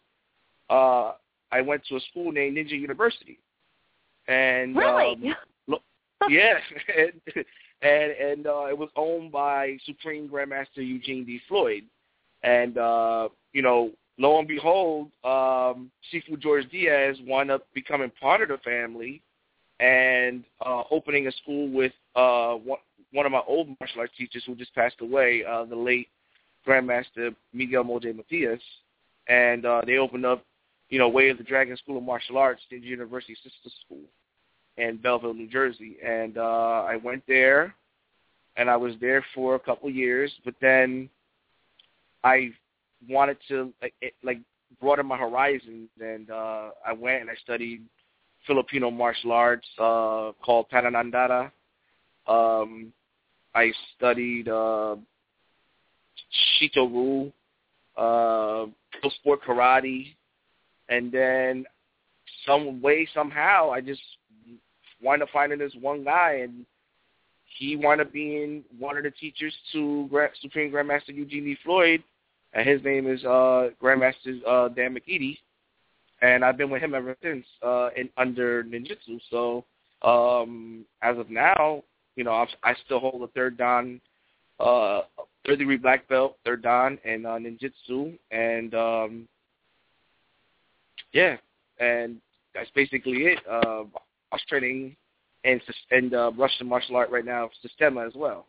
I went to a school named Ninja University. And really? yeah, and it was owned by Supreme Grandmaster Eugene D. Floyd. And, lo and behold, Sifu George Diaz wound up becoming part of the family and opening a school with one of my old martial arts teachers who just passed away, the late Grandmaster Miguel Moje Matias. And they opened up, Way of the Dragon School of Martial Arts, the University Sister School in Belleville, New Jersey. And I went there, and I was there for a couple of years, but then I wanted to broaden my horizons, and I went and I studied Filipino martial arts called Pananandara. I studied Shito-Ryu, sport karate, and then somehow I just wound up finding this one guy, and he wound up being one of the teachers to Supreme Grandmaster Eugene D. Floyd, and his name is Grandmaster Dan McEady, and I've been with him ever since under ninjutsu. So as of now, I still hold a third dan, third-degree black belt, third dan, and ninjutsu, and and that's basically it. I was training in Russian martial art right now, Systema as well.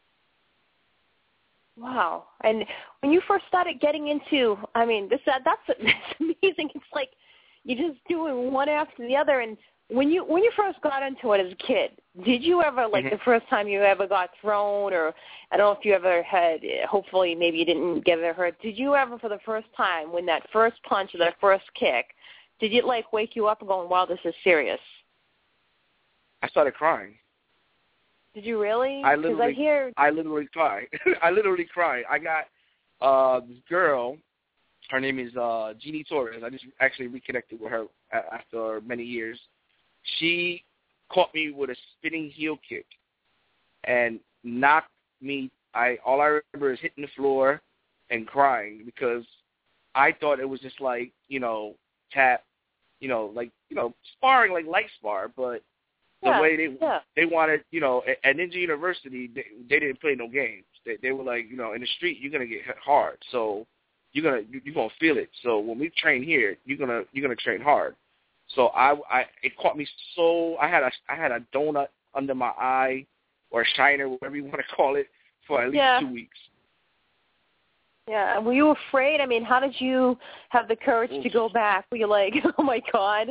Wow. And when you first started getting into, that's amazing. It's like you're just doing one after the other. And when you first got into it as a kid, did you ever, the first time you ever got thrown, or I don't know if you ever had, hopefully maybe you didn't get hurt, did you ever for the first time, when that first punch or that first kick, did it wake you up and going, wow, this is serious? I started crying. Did you really? I literally cried. I literally cried. I got this girl. Her name is Jeannie Torres. I just actually reconnected with her after many years. She caught me with a spinning heel kick and knocked me. All I remember is hitting the floor and crying because I thought it was just tap, sparring, like light spar, but the way they wanted, at Ninja University, they didn't play no games. They were like, in the street, you're gonna get hit hard, so you're gonna feel it. So when we train here, you're gonna train hard. So it caught me so I had a donut under my eye or a shiner, whatever you want to call it, for at least 2 weeks. Yeah. Were you afraid? How did you have the courage to go back? Were you like, oh my God?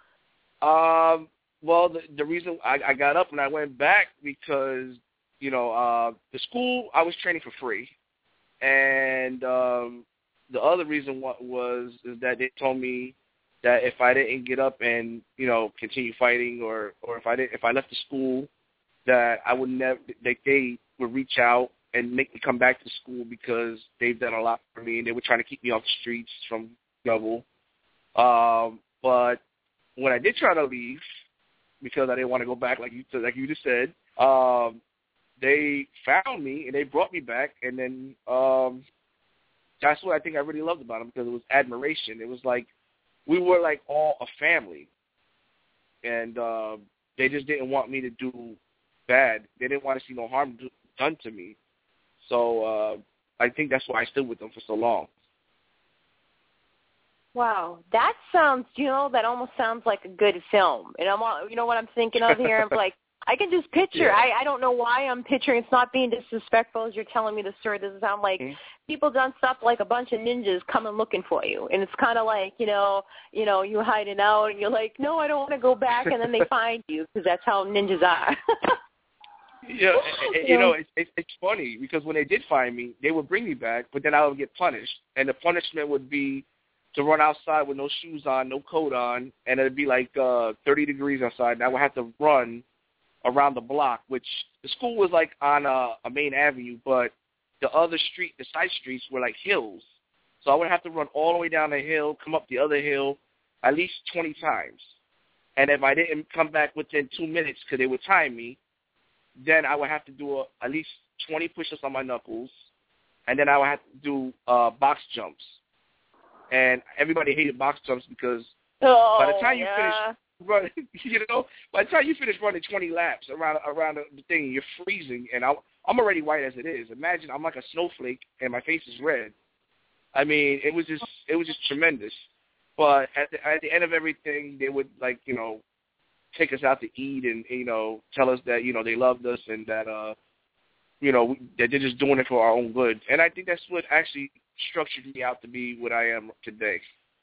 Well, the reason I got up and I went back because, the school, I was training for free. And the other reason is that they told me that if I didn't get up and, continue fighting or if I left the school, that I would never, they would reach out and make me come back to school because they've done a lot for me and they were trying to keep me off the streets from trouble. But when I did try to leave, because I didn't want to go back, like you just said, they found me and they brought me back, and then that's what I think I really loved about them, because it was admiration. It was like we were like all a family, and they just didn't want me to do bad. They didn't want to see no harm done to me. So I think that's why I stood with them for so long. Wow, that sounds, that almost sounds like a good film. And you know what I'm thinking of here? I'm like, I can just picture. Yeah. I don't know why I'm picturing. It's not being disrespectful as you're telling me the story. It doesn't sound like people done stuff like a bunch of ninjas coming looking for you. And it's kind of like, you hiding out and you're like, no, I don't want to go back. And then they find you because that's how ninjas are. Yeah, it's funny because when they did find me, they would bring me back, but then I would get punished. And the punishment would be to run outside with no shoes on, no coat on, and it would be like 30 degrees outside, and I would have to run around the block, which the school was like on a main avenue, but the other street, the side streets were like hills. So I would have to run all the way down the hill, come up the other hill at least 20 times. And if I didn't come back within 2 minutes because they would time me, then I would have to do at least 20 push-ups on my knuckles, and then I would have to do box jumps. And everybody hated box jumps because by the time you finish, But by the time you finish running 20 laps around the thing, you're freezing, and I'm already white as it is. Imagine I'm like a snowflake, and my face is red. I mean, it was just tremendous. But at the end of everything, they would take us out to eat and tell us that they loved us and that that they're just doing it for our own good. And I think that's what actually structured me out to be what I am today.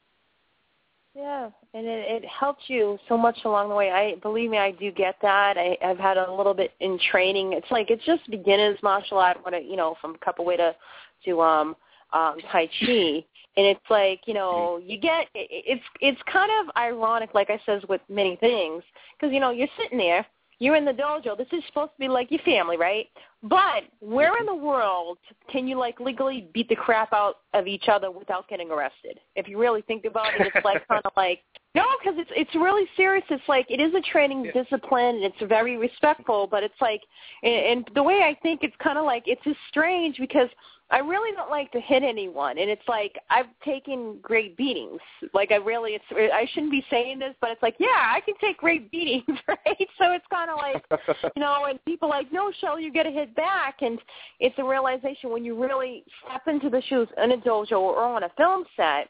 Yeah, and it helped you so much along the way. Believe me, I do get that. I've had a little bit in training. It's just beginners martial art, from capoeira to Tai Chi, and it's like you get it's kind of ironic, like I says with many things, because you're sitting there. You're in the dojo. This is supposed to be like your family, right? But where in the world can you legally beat the crap out of each other without getting arrested? If you really think about it, it's kind of no, because it's really serious. It's it is a training discipline, and it's very respectful. But it's and the way I think it's kind of it's just strange because I really don't like to hit anyone, and it's I've taken great beatings. I shouldn't be saying this, but it's I can take great beatings, right? So it's kind of and people no, Shelly, you got to hit back, and it's a realization when you really step into the shoes in a dojo or on a film set,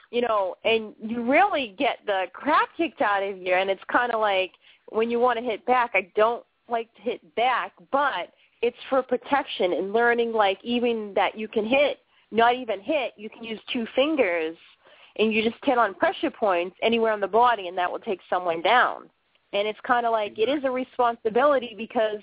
and you really get the crap kicked out of you, and it's kind of when you want to hit back, I don't like to hit back, but it's for protection and learning, even that you can hit, not even hit, you can use 2 fingers, and you just hit on pressure points anywhere on the body, and that will take someone down. And it's kind of it is a responsibility because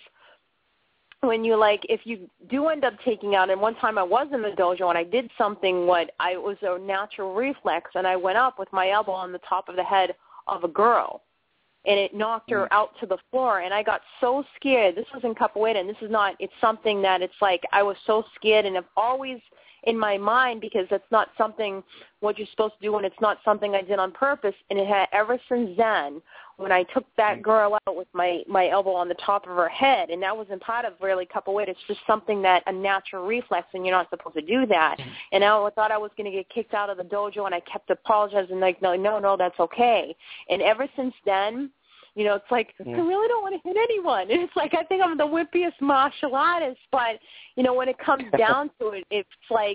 when you if you do end up taking out, and one time I was in the dojo and I did something it was a natural reflex, and I went up with my elbow on the top of the head of a girl, and it knocked her out to the floor, and I got so scared. This was in capoeira, and it's something that it's I was so scared, and I've always in my mind, because that's not something what you're supposed to do, and it's not something I did on purpose, and it had ever since then, when I took that girl out with my elbow on the top of her head, and that wasn't part of really capoeira. It's just something that a natural reflex, and you're not supposed to do that. And I thought I was going to get kicked out of the dojo, and I kept apologizing, no, that's okay. And ever since then, it's I really don't want to hit anyone. And it's I think I'm the wimpiest martial artist, but, when it comes down to it, it's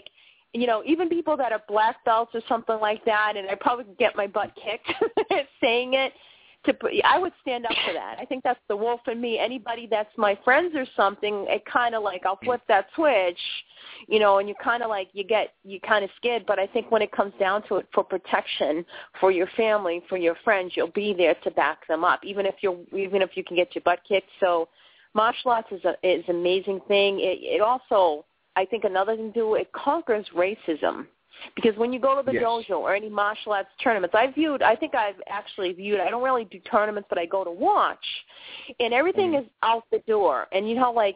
even people that are black belts or something like that, and I probably could get my butt kicked saying it, I would stand up for that. I think that's the wolf in me. Anybody that's my friends or something, it kind of I'll flip that switch, and you kind of you kind of scared. But I think when it comes down to it, for protection, for your family, for your friends, you'll be there to back them up, even if you can get your butt kicked. So martial arts is an amazing thing. It also, I think another thing too, it conquers racism. Because when you go to the dojo or any martial arts tournaments, I don't really do tournaments, but I go to watch, and everything is out the door. And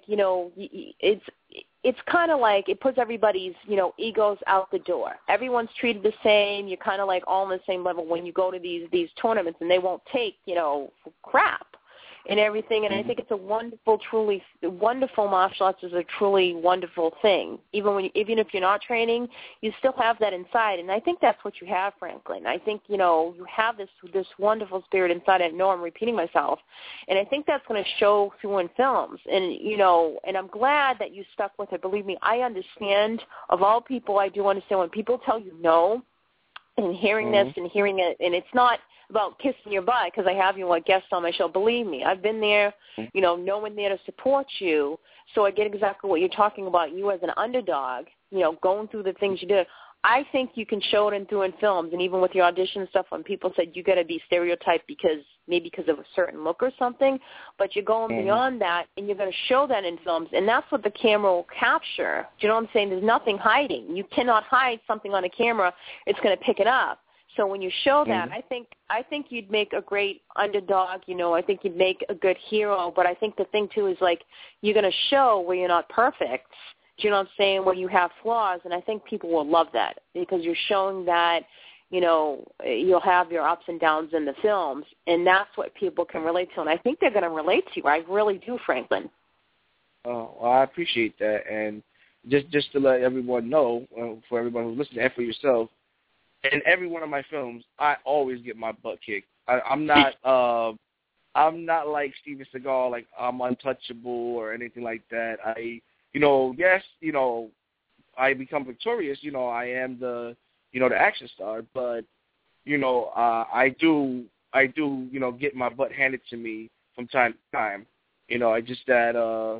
it's kind of it puts everybody's, egos out the door. Everyone's treated the same. You're kind of all on the same level when you go to these tournaments, and they won't take, crap and everything. And I think it's a truly wonderful martial arts is a truly wonderful thing. Even if you're not training, you still have that inside. And I think that's what you have, Franklin. I think, you have this wonderful spirit inside. I know I'm repeating myself. And I think that's going to show through in films. And, and I'm glad that you stuck with it. Believe me, I understand. Of all people, I do understand when people tell you no, and hearing this and hearing it, and it's not about kissing your butt because I have you a guest on my show. Believe me, I've been there, no one there to support you. So I get exactly what you're talking about. You as an underdog, going through the things you did. I think you can show it in films, and even with your audition stuff, when people said you got to be stereotyped because of a certain look or something, but you're going beyond that, and you're going to show that in films, and that's what the camera will capture. Do you know what I'm saying? There's nothing hiding. You cannot hide something on a camera. It's going to pick it up. So when you show that, I think you'd make a great underdog. I think you'd make a good hero. But I think the thing too is you're going to show where you're not perfect. Do you know what I'm saying? Where you have flaws, and I think people will love that because you're showing that you'll have your ups and downs in the films, and that's what people can relate to. And I think they're going to relate to you. I really do, Franklin. Oh, well, I appreciate that, and just to let everyone know, for everyone who's listening and for yourself. In every one of my films, I always get my butt kicked. I'm not like Steven Seagal, like I'm untouchable or anything like that. Yes, I become victorious. I am the action star, but I do get my butt handed to me from time to time. I just that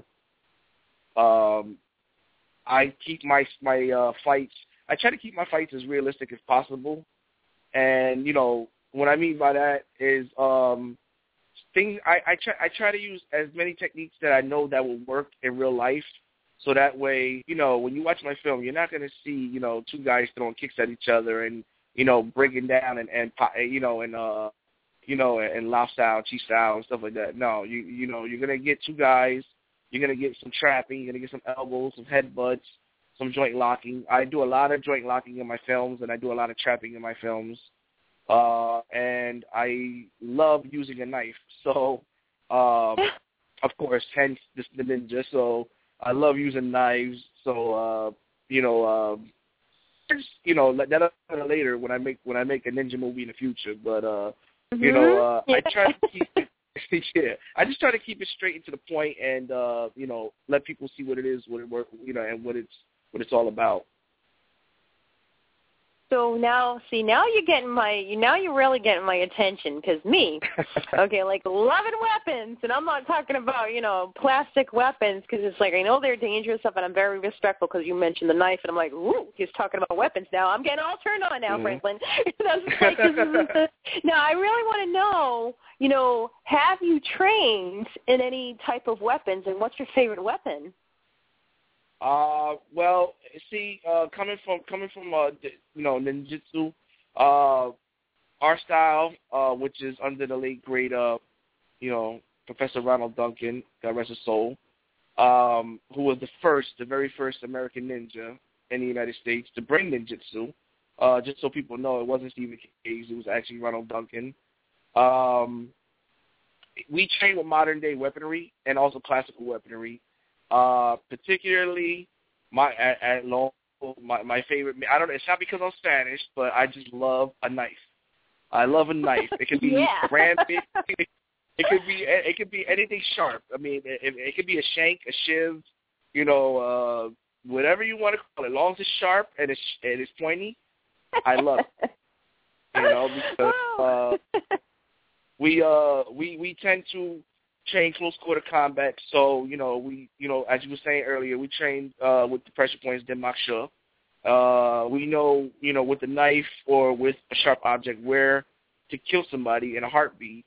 I keep my fights. I try to keep my fights as realistic as possible, and what I mean by that is things. I try to use as many techniques that I know that will work in real life, so that way when you watch my film, you're not going to see two guys throwing kicks at each other and breaking down and lao style, chi style, and stuff like that. No, you're gonna get two guys. You're gonna get some trapping. You're gonna get some elbows, some headbutts, some joint locking. I do a lot of joint locking in my films, and I do a lot of trapping in my films. And I love using a knife. So, of course, hence the ninja. So I love using knives. So, that later when I make a ninja movie in the future. But I try to keep it. Yeah, I just try to keep it straight and to the point, and let people see what it is, what it work, and what it's all about. So now you're really getting my attention, because me, okay, like loving weapons, and I'm not talking about, plastic weapons, because it's like, I know they're dangerous stuff, and I'm very respectful because you mentioned the knife, and I'm like, ooh, he's talking about weapons now. I'm getting all turned on now, Franklin. Now, I really want to know, have you trained in any type of weapons, and what's your favorite weapon? Well, see, coming from ninjutsu, our style, which is under the late great, Professor Ronald Duncan, God rest his soul, who was the very first American ninja in the United States to bring ninjutsu. Just so people know, it wasn't Stephen Cage, it was actually Ronald Duncan. We train with modern day weaponry and also classical weaponry. Particularly my favorite. I don't know. It's not because I'm Spanish, but I just love a knife. I love a knife. It could be rampant. It could be anything sharp. I mean, it could be a shank, a shiv, whatever you want to call it. As long as it's sharp and it's pointy, I love it. Because we tend to train close quarter combat, so we as you were saying earlier, we train with the pressure points Denmaksha. We know with the knife or with a sharp object where to kill somebody in a heartbeat.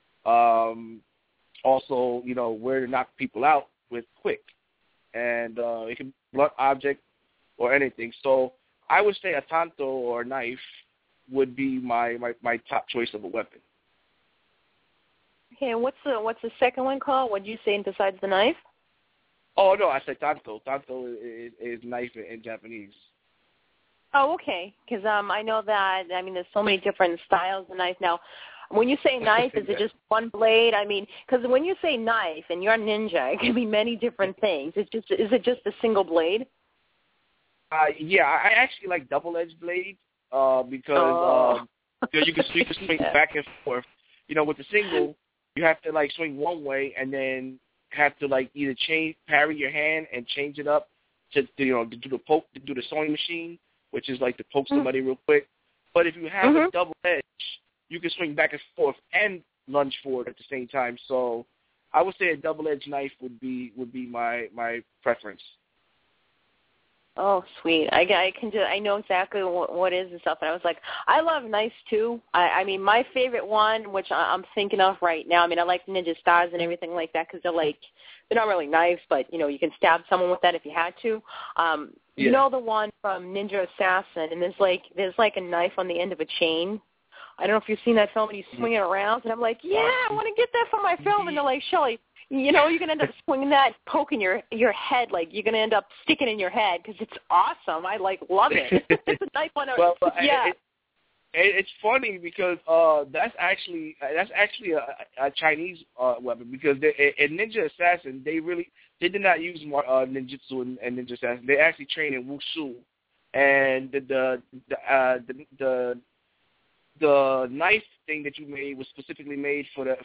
Also, where to knock people out with quick, and it can be a blunt object or anything. So I would say a tanto or a knife would be my top choice of a weapon. Okay, what's the second one called? What did you say besides the knife? Oh, no, I said tanto. Tanto is knife in Japanese. Oh, okay, because I know that, there's so many different styles of knife. Now, when you say knife, is it just one blade? Because when you say knife and you're a ninja, it can be many different things. Is it just a single blade? Yeah, I actually like double-edged blades because you can swing back and forth. With the single, you have to swing one way and then have to either parry your hand and change it up to do the sewing machine, which is to poke somebody real quick. But if you have a double edge, you can swing back and forth and lunge forward at the same time. So I would say a double-edged knife would be my preference. Oh, sweet. I know exactly what is and stuff. And I was like, I love knives too. My favorite one, which I'm thinking of right now, I like ninja stars and everything like that because they're not really knives, but, you can stab someone with that if you had to. You know the one from Ninja Assassin, and there's a knife on the end of a chain. I don't know if you've seen that film, and he's swinging around, and I'm like, yeah, I want to get that for my film. And they're like, Shelley, you're going to end up swinging that, poking your head, you're going to end up sticking in your head because it's awesome. I love it. It's a knife on a, yeah. It's funny because that's actually a Chinese weapon because in Ninja Assassin they did not use ninjutsu and Ninja Assassin. They actually trained in wushu, and the the knife thing that you made was specifically made for the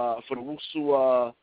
Wusu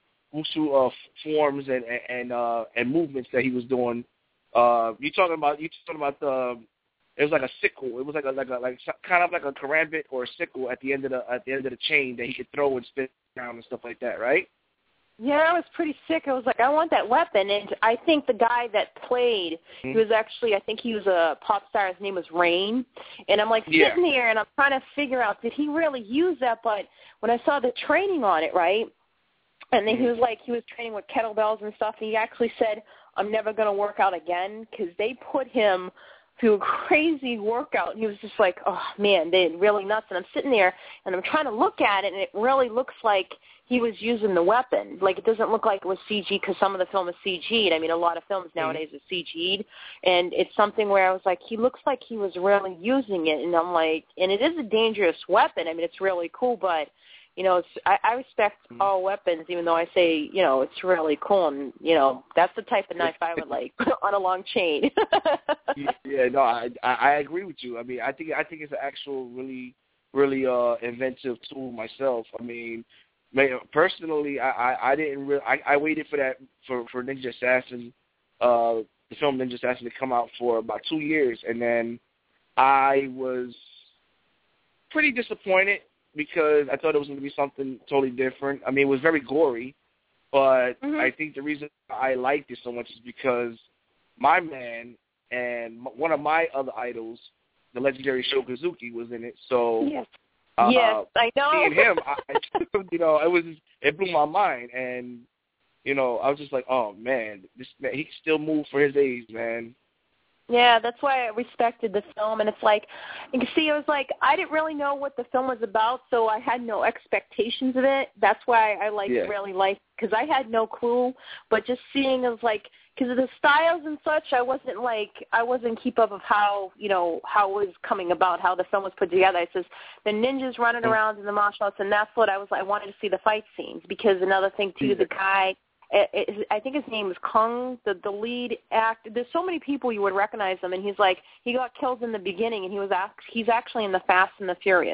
forms and movements that he was doing. You talking about the. It was like a sickle. It was like kind of like a karambit or a sickle at the end of the chain that he could throw and spin down and stuff like that, right? Yeah, it was pretty sick. I was like, I want that weapon. And I think the guy that played, he was actually, I think he was a pop star. His name was Rain. And I'm like sitting here and I'm trying to figure out, did he really use that? But when I saw the training on it, right, and then he was training with kettlebells and stuff, and he actually said, I'm never going to work out again, because they put him through a crazy workout. And he was just like, oh, man, they're really nuts. And I'm sitting there, and I'm trying to look at it, and it really looks like he was using the weapon. Like, it doesn't look like it was CG, because some of the film is CG'd. I mean, a lot of films nowadays are CG'd. And it's something where I was like, he looks like he was really using it. And I'm like, and it is a dangerous weapon. I mean, it's really cool, but, you know, I respect all weapons, even though I say, you know, it's really cool. And, you know, that's the type of knife I would like on a long chain. Yeah, no, I agree with you. I mean, I think it's an actual really inventive tool myself. I mean, personally, I didn't really. I waited for that for Ninja Assassin, the film Ninja Assassin, to come out for about 2 years, and then I was pretty disappointed because I thought it was going to be something totally different. I mean, it was very gory, but I think the reason I liked it so much is because my man and one of my other idols, the legendary Shokazuki, was in it. So. Yes. Yes, I know. Seeing him, you know, it blew my mind, and you know, I was just like, oh man, this man, he can still move for his age, man. Yeah, that's why I respected the film, and it's like, you can see, it was like, I didn't really know what the film was about, so I had no expectations of it. That's why I really liked, because I had no clue, but just seeing, it was like, because of the styles and such, I wasn't keep up of how, you know, how it was coming about, how the film was put together. It says the ninjas running around in the martial arts, and that's what I wanted to see the fight scenes, because another thing too, the guy, I think his name is Kung, the lead actor. There's so many people you would recognize him, and he's like, he got killed in the beginning, and he's actually in the Fast and the Furious.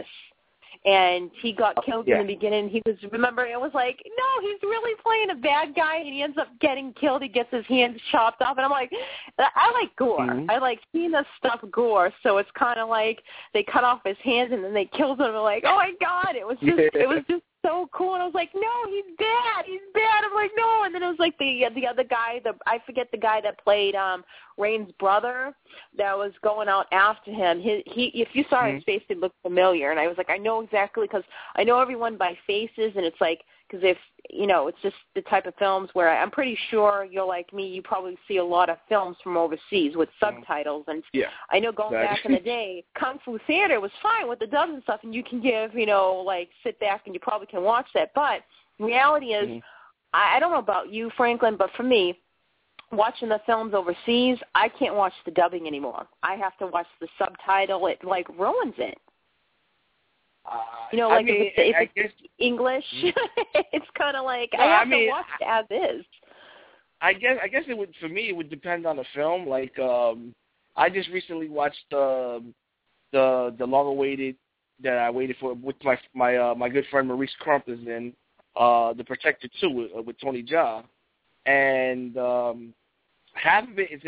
And he got killed in the beginning. He was, remember, it was like, no, he's really playing a bad guy, and he ends up getting killed. He gets his hands chopped off. And I'm like, I like gore. I like seeing this stuff gore. So it's kind of like they cut off his hands, and then they killed him. I'm like, oh, my God. It was just so cool. And I was like, no, he's bad. I'm like, no. And then it was like the other guy, I forget the guy that played Rain's brother that was going out after him. He if you saw his face, it looked familiar. And I was like, I know exactly, because I know everyone by faces, and it's like, because if, you know, it's just the type of films where I'm pretty sure you're like me, you probably see a lot of films from overseas with subtitles. And I know going back in the day, Kung Fu Theater was fine with the dubs and stuff, and you can give, you know, like sit back and you probably can watch that. But reality is, I don't know about you, Franklin, but for me, watching the films overseas, I can't watch the dubbing anymore. I have to watch the subtitle. It, like, ruins it. You know, like, I mean, if it's English, it's kind of like, I have to watch it as is. I guess it would, for me, it would depend on the film. Like, I just recently watched the long-awaited, that I waited for, with my good friend Maurice Crump is in, The Protector 2 with Tony Jaa. And half of it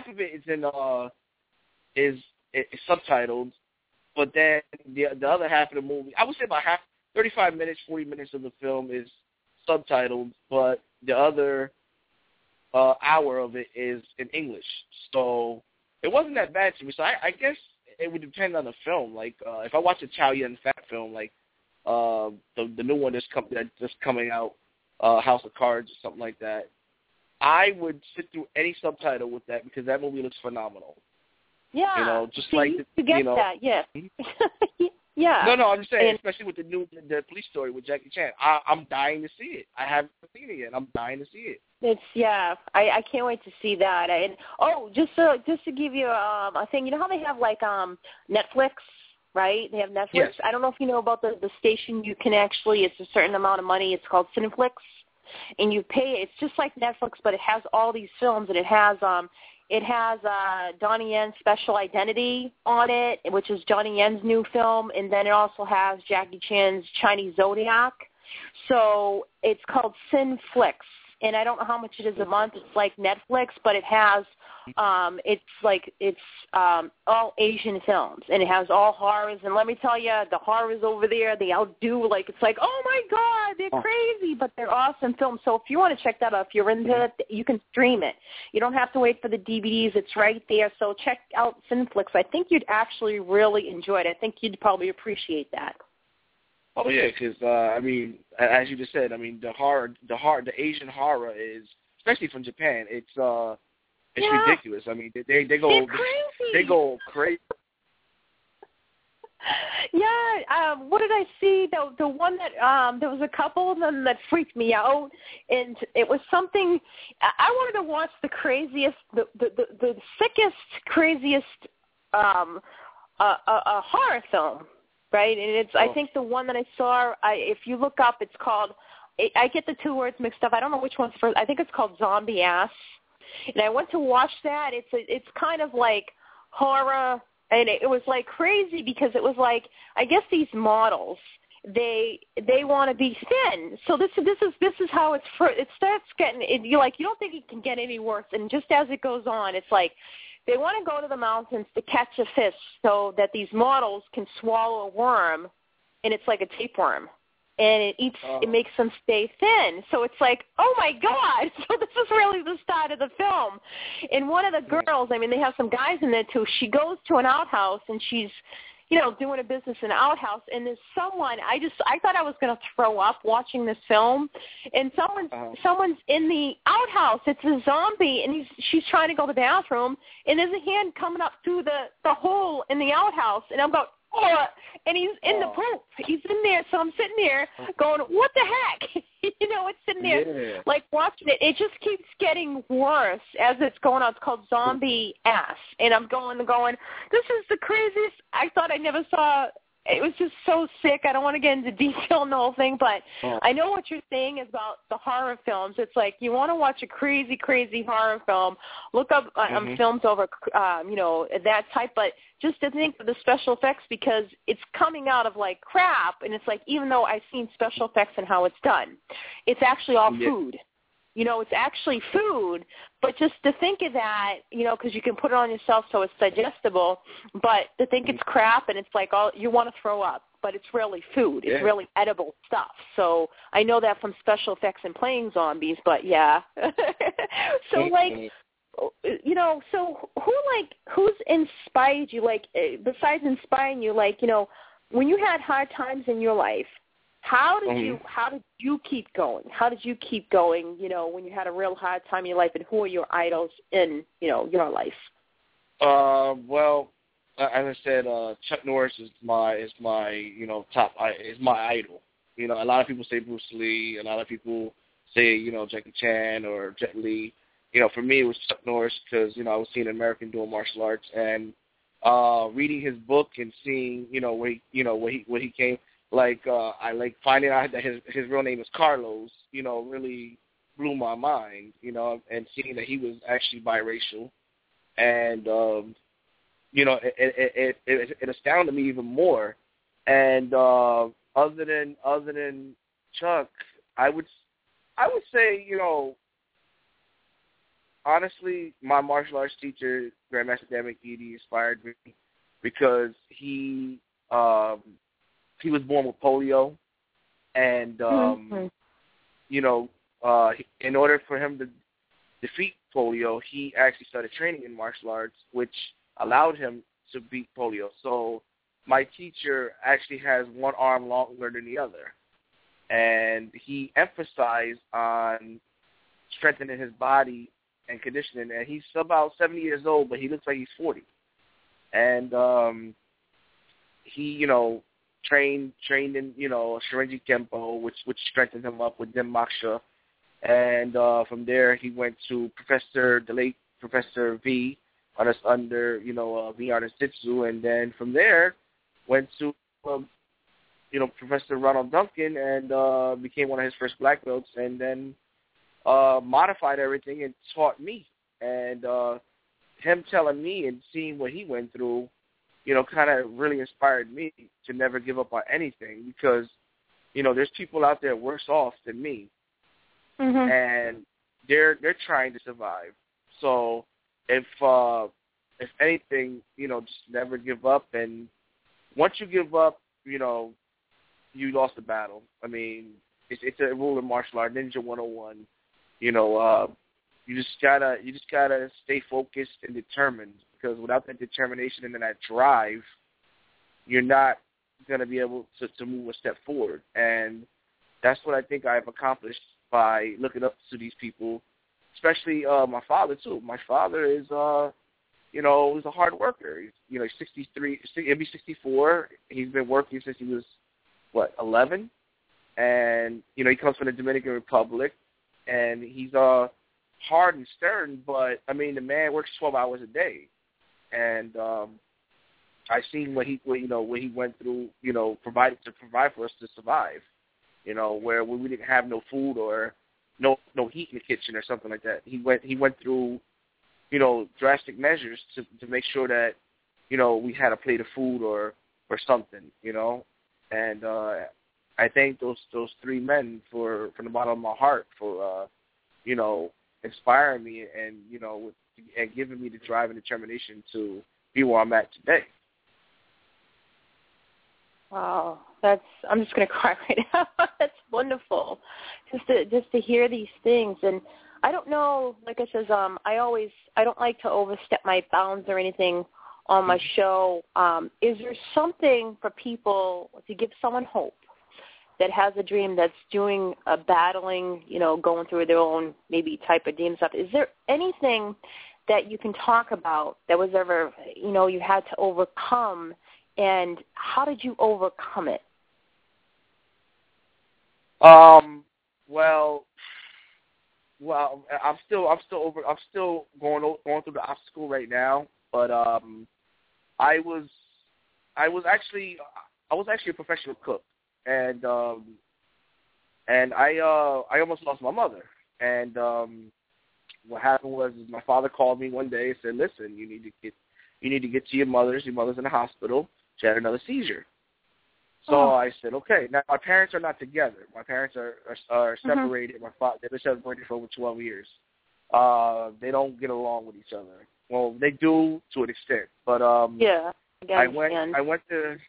is subtitled, but then the other half of the movie, I would say about 35 minutes, 40 minutes of the film is subtitled, but the other hour of it is in English. So it wasn't that bad to me. So I guess it would depend on the film. Like if I watch a Chow Yun-Fat film, like the new one that's coming out, House of Cards or something like that, I would sit through any subtitle with that, because that movie looks phenomenal. Yeah. You know, just that, yeah. Yeah. No, I'm just saying, especially with the Police Story with Jackie Chan. I'm dying to see it. I haven't seen it yet. I'm dying to see it. I can't wait to see that. And just to give you a thing, you know how they have like Netflix, right? They have Netflix. Yes. I don't know if you know about the station. You can actually, it's a certain amount of money. It's called Cineflix. And you pay, it's just like Netflix, but it has all these films, and it has It has Donnie Yen's Special Identity on it, which is Donnie Yen's new film, and then it also has Jackie Chan's Chinese Zodiac. So it's called Cineflix, and I don't know how much it is a month. It's like Netflix, but it has it's all Asian films, and it has all horrors. And let me tell you, the horrors over there, they outdo, like, it's like, oh my God, they're crazy, but they're awesome films. So if you want to check that out, if you're into it, you can stream it. You don't have to wait for the DVDs. It's right there. So check out Cineflix. I think you'd actually really enjoy it. I think you'd probably appreciate that. Oh yeah, because I mean, as you just said, I mean, the Asian horror is, especially from Japan, it's ridiculous. I mean, they go crazy. They go crazy. Yeah, what did I see? The one that there was a couple of them that freaked me out, and it was something. I wanted to watch the craziest, the sickest, craziest a horror film, right? And it's I think the one that I saw. If you look up, it's called. I get the two words mixed up. I don't know which one's first. I think it's called Zombie Ass. And I went to watch that. It's kind of like horror, and it was like crazy because it was like, I guess these models, they want to be thin. So this is how it starts getting. You're like, you don't think it can get any worse. And just as it goes on, it's like they want to go to the mountains to catch a fish so that these models can swallow a worm, and it's like a tapeworm. And it makes them stay thin. So it's like, oh, my God. So this is really the start of the film. And one of the girls, I mean, they have some guys in there, too. She goes to an outhouse, and she's, doing a business in an outhouse. And there's someone, I thought I was going to throw up watching this film. And someone's in the outhouse. It's a zombie, and she's trying to go to the bathroom. And there's a hand coming up through the hole in the outhouse. And I'm going, oh, and he's in the poop. He's in there, so I'm sitting there going, what the heck? It's sitting there, like, watching it. It just keeps getting worse as it's going on. It's called Zombie Ass. And I'm going, this is the craziest. I thought I never saw. It was just so sick. I don't want to get into detail on the whole thing, but I know what you're saying is about the horror films. It's like you want to watch a crazy, crazy horror film, look up films over, that type, but just to think of the special effects because it's coming out of, like, crap, and it's like even though I've seen special effects and how it's done, it's actually all food. It's actually food, but just to think of that, because you can put it on yourself so it's digestible, but to think it's crap and it's like you want to throw up, but it's really food. It's really edible stuff. So I know that from special effects and playing zombies, but yeah. So, like, so who's inspired you, like, besides inspiring you, like, when you had hard times in your life, how did you keep going? How did you keep going, when you had a real hard time in your life, and who are your idols in, your life? Well, as I said, Chuck Norris is my top, is my idol. A lot of people say Bruce Lee, a lot of people say, Jackie Chan or Jet Li. For me it was Chuck Norris because, I was seeing an American doing martial arts, and reading his book and seeing, where he came. Like, I like finding out that his real name is Carlos, really blew my mind, and seeing that he was actually biracial. And, it astounded me even more. And other than Chuck, I would say, honestly, my martial arts teacher, Grandmaster Dan McEady, inspired me because he was born with polio, and in order for him to defeat polio, he actually started training in martial arts, which allowed him to beat polio. So my teacher actually has one arm longer than the other, and he emphasized on strengthening his body and conditioning. And he's about 70 years old, but he looks like he's 40. And he, trained in, Shorinji Kempo, which strengthened him up with Dim Maksha. And from there, he went to the late Professor V, under V Art Jitsu. And then from there, went to, Professor Ronald Duncan and became one of his first black belts. And then modified everything and taught me. And him telling me and seeing what he went through, you know, kind of really inspired me to never give up on anything because, you know, there's people out there worse off than me, and they're trying to survive. So if anything, you know, just never give up. And once you give up, you know, you lost the battle. I mean, it's a rule of martial art, Ninja 101. You know, you just gotta stay focused and determined, because without that determination and that drive, you're not gonna be able to move a step forward. And that's what I think I've accomplished by looking up to these people, especially my father too. My father is, you know, he's a hard worker. He's, you know, he's 63. He'll be 64. He's been working since he was 11, and you know, he comes from the Dominican Republic, and he's hard and stern, but I mean, the man works 12 hours a day, and I've seen what he went through, you know, to provide for us to survive, you know, where we didn't have no food or no heat in the kitchen or something like that. He went through, you know, drastic measures to make sure that, you know, we had a plate of food or something, you know, and I thank those three men from the bottom of my heart for you know, inspiring me and, you know, and giving me the drive and determination to be where I'm at today. Wow, I'm just going to cry right now. That's wonderful, just to hear these things. And I don't know, like I says, I don't like to overstep my bounds or anything on my show. Is there something for people to give someone hope that has a dream, that's doing battling, you know, going through their own maybe type of demon stuff? Is there anything that you can talk about that was ever, you know, you had to overcome, and how did you overcome it? Well, I'm still going through the obstacle right now, but I was actually a professional cook. And I almost lost my mother. And what happened was my father called me one day and said, "Listen, you need to get to your mother's. Your mother's in the hospital. She had another seizure." So I said, "Okay." Now my parents are not together. My parents are separated. My father, they've been separated for over 12 years. They don't get along with each other. Well, they do to an extent, but yeah, I went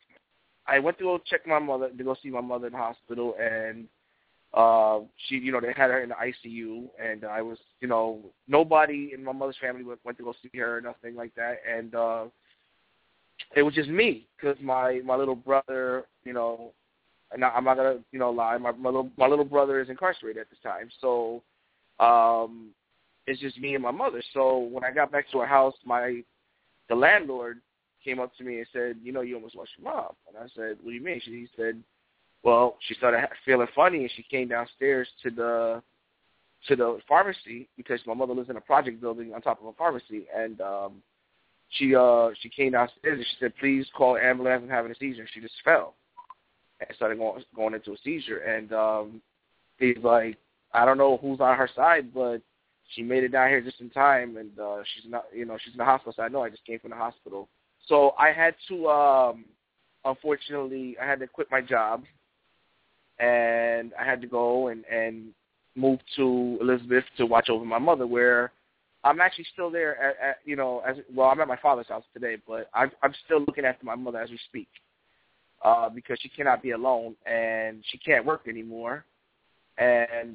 to go check my mother, to go see my mother in the hospital, and she, you know, they had her in the ICU, and I was, you know, nobody in my mother's family went to go see her or nothing like that, and it was just me, because my little brother, you know, and I'm not gonna, you know, lie, my little brother is incarcerated at this time, so it's just me and my mother. So when I got back to our house, the landlord came up to me and said, "You know, you almost lost your mom." And I said, "What do you mean?" He said, "Well, she started feeling funny, and she came downstairs to the pharmacy, because my mother lives in a project building on top of a pharmacy, and she came downstairs and she said, 'Please call an ambulance, I'm having a seizure.' She just fell and started going into a seizure. And he's like, I don't know who's on her side, but she made it down here just in time, and she's not, you know, she's in the hospital. So I know I just came from the hospital." So I had to, unfortunately, I had to quit my job, and I had to go and move to Elizabeth to watch over my mother, where I'm actually still there at you know, I'm at my father's house today, but I'm still looking after my mother as we speak, because she cannot be alone, and she can't work anymore, and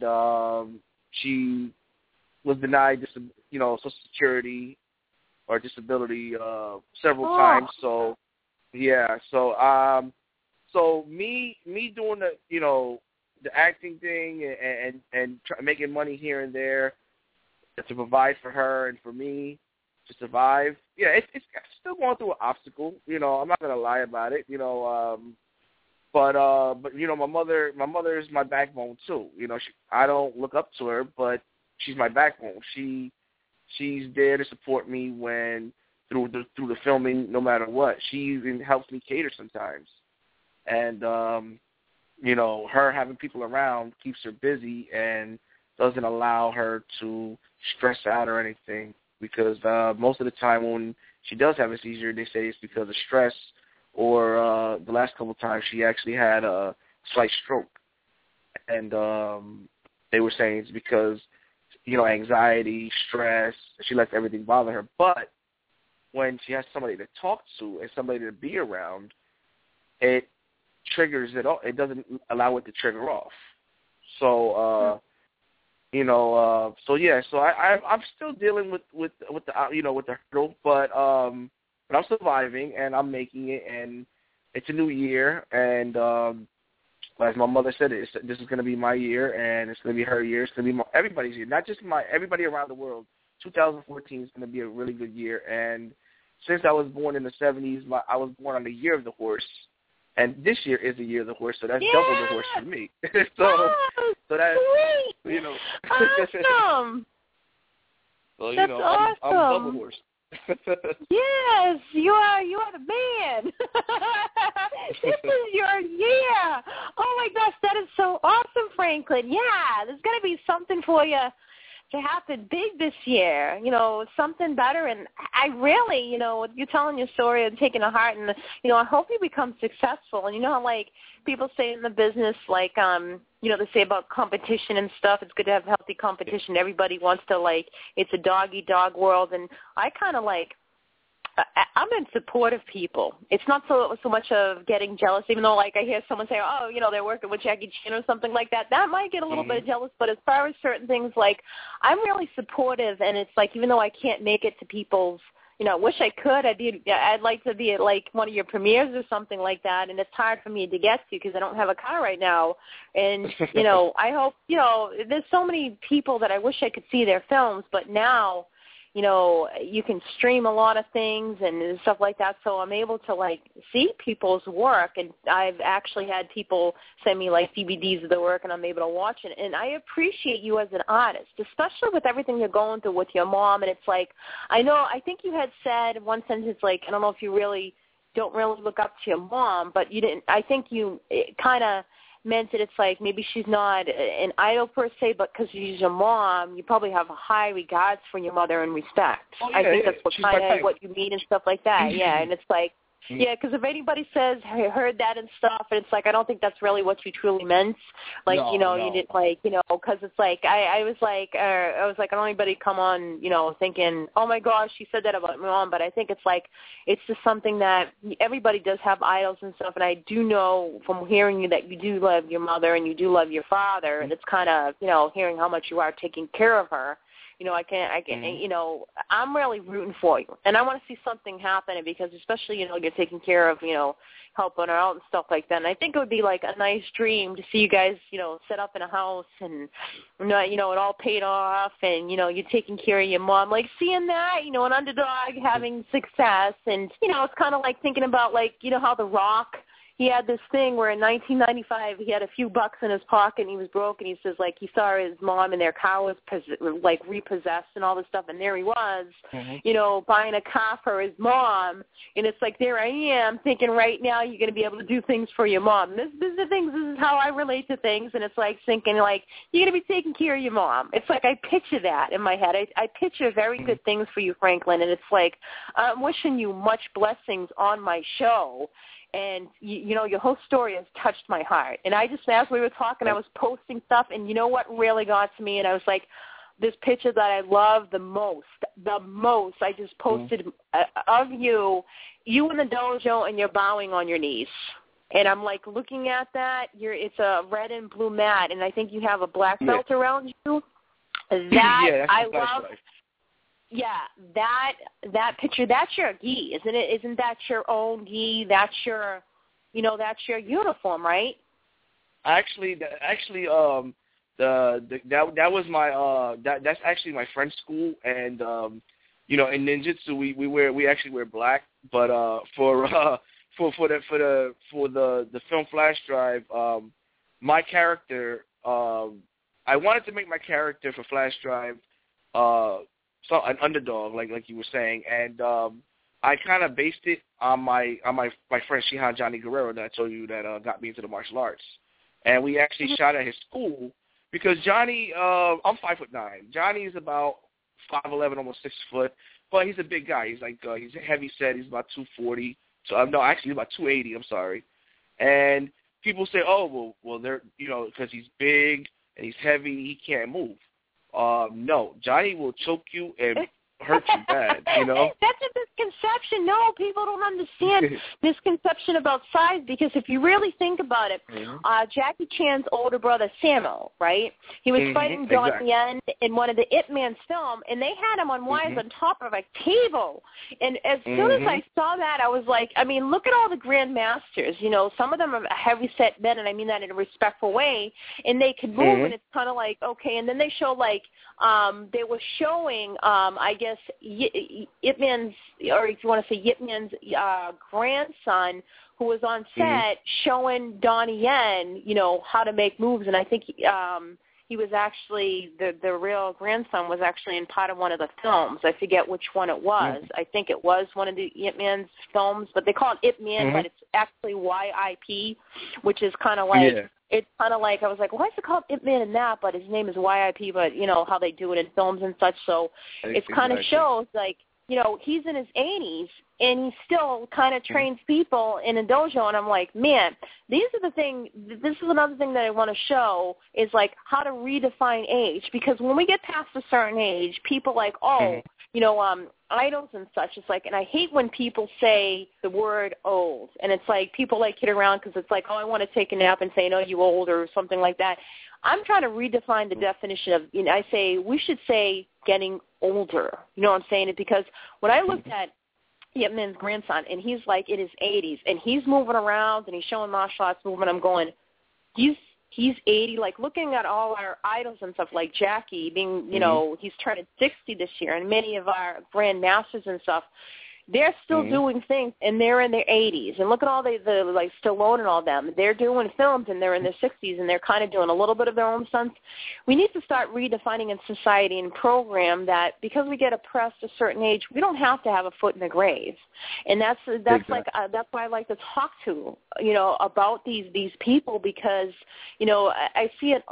she was denied Social Security or disability several times. So yeah, so me doing the, you know, the acting thing and making money here and there to provide for her and for me to survive. Yeah, it's still going through an obstacle. You know, I'm not gonna lie about it. You know, but you know, my mother is my backbone too. You know, I don't look up to her, but she's my backbone. She's there to support me through the filming, no matter what. She even helps me cater sometimes, and you know, her having people around keeps her busy and doesn't allow her to stress out or anything. because most of the time when she does have a seizure, they say it's because of stress, or the last couple of times she actually had a slight stroke. And they were saying it's because, anxiety, stress, she lets everything bother her. But when she has somebody to talk to and somebody to be around, it triggers it off. It doesn't allow it to trigger off. So, so I'm still dealing with the hurdle, but I'm surviving and I'm making it, and it's a new year, and as my mother said, this is going to be my year, and it's going to be her year. It's going to be everybody's year, not just everybody around the world. 2014 is going to be a really good year, and since I was born in the 70s, I was born on the year of the horse, and this year is the year of the horse, so that's double the horse for me. so that's sweet. Awesome. So that's awesome. I'm double horse. Yes, you are the man. This is your year. Oh my gosh, that is so awesome, Franklin. Yeah, there's gonna be something for you to happen big this year, something better. And I really, you're telling your story and taking a heart, and, I hope you become successful. And how, like, people say in the business, like, they say about competition and stuff, it's good to have healthy competition. Everybody wants to, like, it's a dog-eat-dog world. And I kind of, like, I'm in support of people. It's not so much of getting jealous, even though, like, I hear someone say, oh, they're working with Jackie Chan or something like that. That might get a little bit jealous, but as far as certain things, like, I'm really supportive, and it's like, even though I can't make it to people's, I wish I could. I'd like to be at, like, one of your premieres or something like that, and it's hard for me to get to because I don't have a car right now. And, I hope, there's so many people that I wish I could see their films, but now, you can stream a lot of things and stuff like that, so I'm able to, like, see people's work, and I've actually had people send me, like, DVDs of their work, and I'm able to watch it, and I appreciate you as an artist, especially with everything you're going through with your mom, and it's like, I think you had said one sentence, like, I don't know if you don't really look up to your mom, but you didn't, I think you kind of meant that it's like maybe she's not an idol per se, but because she's your mom, you probably have a high regards for your mother and respect. Oh, yeah, I think that's what you mean and stuff like that. Yeah, and it's like, yeah, because if anybody says, I heard that and stuff, and it's like, I don't think that's really what you truly meant. Like, no. You didn't, like, because it's like, I was like, I don't want anybody come on, thinking, oh my gosh, she said that about my mom, but I think it's like, it's just something that everybody does have idols and stuff, and I do know from hearing you that you do love your mother and you do love your father, and it's kind of, hearing how much you are taking care of her. I'm really rooting for you, and I want to see something happen because especially, you're taking care of, helping her out and stuff like that. And I think it would be like a nice dream to see you guys, set up in a house and, it all paid off and, you're taking care of your mom, like seeing that, an underdog having success. And, it's kind of like thinking about like, how The Rock, he had this thing where in 1995 he had a few bucks in his pocket and he was broke, and he says like he saw his mom and their car was like repossessed and all this stuff, and there he was, buying a car for his mom, and it's like there I am thinking right now you're going to be able to do things for your mom. This is the things. This is how I relate to things, and it's like thinking like you're going to be taking care of your mom. It's like I picture that in my head. I picture very good things for you, Franklin, and it's like I'm wishing you much blessings on my show. And, your whole story has touched my heart. And I just, as we were talking, I was posting stuff, and you know what really got to me? And I was like, this picture that I love the most, I just posted of you in the dojo, and you're bowing on your knees. And I'm like looking at that. It's a red and blue mat, and I think you have a black belt around you. That I love. Life. Yeah, that picture, that's your gi, isn't it? Isn't that your own gi? That's your, that's your uniform, right? Actually, that was my that's actually my friend's school, and in ninjutsu we actually wear black, but for the film Flash Drive, my character, I wanted to make my character for Flash Drive an underdog, like you were saying, and I kind of based it on my friend Shihan Johnny Guerrero that I told you that got me into the martial arts, and we actually shot at his school because Johnny, I'm 5'9". Johnny is about 5'11", almost 6 foot, but he's a big guy. He's like he's heavy set. He's about 240. So no, actually he's about 280. I'm sorry. And people say, oh well, they're because he's big and he's heavy, he can't move. No, Johnny will choke you and hurt you bad, That's a misconception. No, people don't understand misconception about size, because if you really think about it, Jackie Chan's older brother, Sammo, right? He was fighting Donnie Yen in one of the Ip Man's film, and they had him on wires on top of a table. And as soon as I saw that, I was like, I mean, look at all the grandmasters. Some of them are heavy-set men, and I mean that in a respectful way, and they could move, and it's kind of like, okay. And then they show, like, they were showing, I guess, Ip Man's, or if you want to say Ip Man's grandson, who was on set showing Donnie Yen, how to make moves. And I think he was actually, the real grandson was actually in part of one of the films. I forget which one it was. I think it was one of the Ip Man's films, but they call it Ip Man, but it's actually YIP, which is kind of like, it's kind of like, I was like, why is it called Ip Man in that, but his name is YIP, but, how they do it in films and such. So it kind of shows, like, he's in his 80s, and he still kind of trains people in a dojo, and I'm like, man, this is another thing that I want to show, is, like, how to redefine age, because when we get past a certain age, people like, idols and such, it's like, and I hate when people say the word old, and it's like, people like kid around because it's like, oh, I want to take a nap and say, no, you old, or something like that. I'm trying to redefine the definition of, I say, we should say getting older. You know what I'm saying? Because when I looked at Ip Man's grandson, and he's like in his 80s, and he's moving around, and he's showing martial arts movement, I'm going, he's 80, like looking at all our idols and stuff, like Jackie being, he's turning 60 this year, and many of our grandmasters and stuff, they're still doing things, and they're in their 80s. And look at all the like Stallone and all them. They're doing films, and they're in their 60s, and they're kind of doing a little bit of their own stunts. We need to start redefining in society and program that because we get oppressed a certain age, we don't have to have a foot in the grave. And that's like that's why I like to talk to about these people, because I see it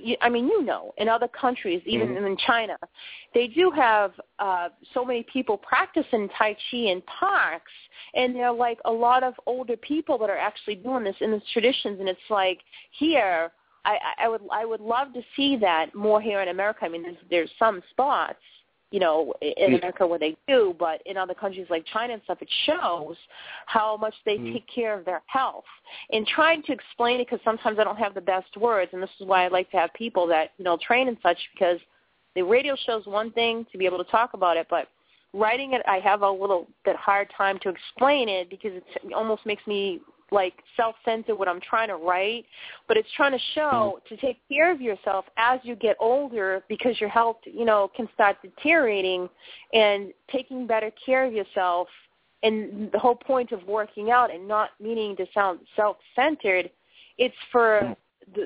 in other countries, even in China, they do have so many people practicing Tai Chi in parks, and they're like a lot of older people that are actually doing this in these traditions. And it's like, here, I would love to see that more here in America. I mean, there's some spots, in America where they do, but in other countries like China and stuff, it shows how much they take care of their health. And trying to explain it, because sometimes I don't have the best words, and this is why I like to have people that, train and such, because the radio show's one thing to be able to talk about it, but writing it, I have a little bit hard time to explain it, because it almost makes me like self-centered what I'm trying to write, but it's trying to show to take care of yourself as you get older, because your health, can start deteriorating, and taking better care of yourself. And the whole point of working out, and not meaning to sound self-centered, it's for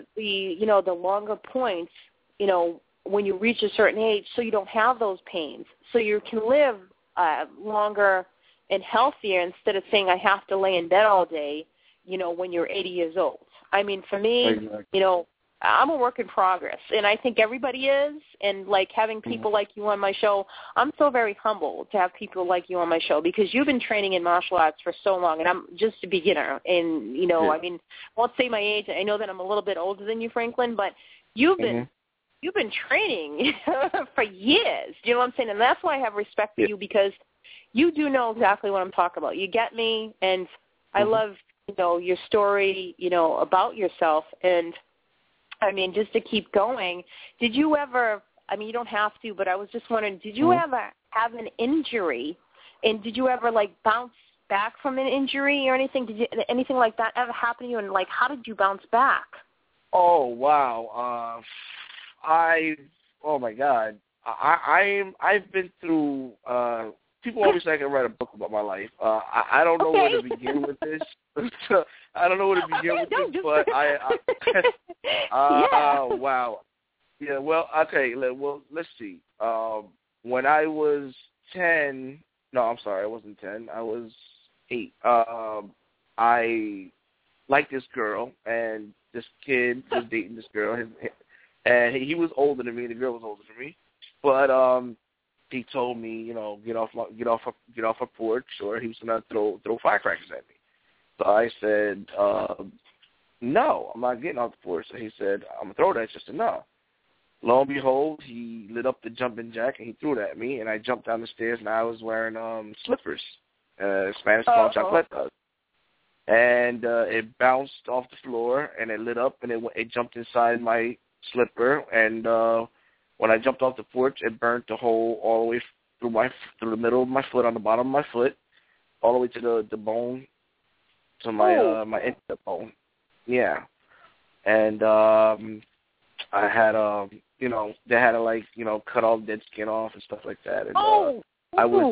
the longer points, when you reach a certain age, so you don't have those pains, so you can live longer and healthier, instead of saying I have to lay in bed all day, when you're 80 years old. I mean, for me, I'm a work in progress, and I think everybody is, and like having people like you on my show, I'm so very humbled to have people like you on my show, because you've been training in martial arts for so long, and I'm just a beginner, and, I mean, I won't say my age. I know that I'm a little bit older than you, Franklin, but you've been training for years. Do you know what I'm saying? And that's why I have respect for you, because you do know exactly what I'm talking about. You get me, and I love, your story, about yourself. And, I mean, just to keep going, did you ever, I mean, you don't have to, but I was just wondering, did you ever have an injury, and did you ever, like, bounce back from an injury or anything? Did anything like that ever happen to you, and, like, how did you bounce back? Oh, wow. Oh my God, I've been through. People always say I can write a book about my life. I don't know where to begin with this. I don't know where to begin with this, but wow, yeah. Well, I'll tell you. Well, let's see. When I was 10, no, I'm sorry, I wasn't 10. I was 8. I liked this girl, and this kid was dating this girl. And he was older than me, and the girl was older than me. But he told me, you know, get off a porch, or he was gonna throw firecrackers at me. So I said, no, I'm not getting off the porch. So he said, I'm gonna throw that. Just no. Lo and behold, he lit up the jumping jack and he threw it at me, and I jumped down the stairs, and I was wearing slippers, Spanish called chancletas, and it bounced off the floor and it lit up, and it jumped inside my slipper, and when I jumped off the porch, it burnt the hole all the way through the middle of my foot, on the bottom of my foot, all the way to the bone, to my my instep bone. Yeah, and I had you know, they had to, like, you know, cut all dead skin off and stuff like that. And I was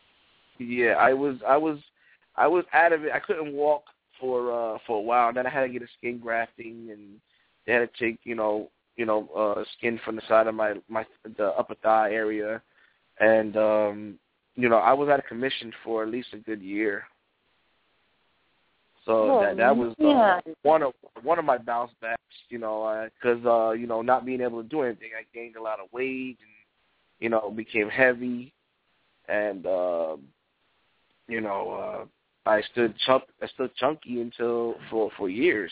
out of it. I couldn't walk for a while. And then I had to get a skin grafting, and they had to take, you know, skin from the side of the upper thigh area. And you know, I was out of commission for at least a good year. So that was one of my bounce backs, you know, because you know, not being able to do anything, I gained a lot of weight, and, you know, became heavy, and you know, I stood chunky until for years.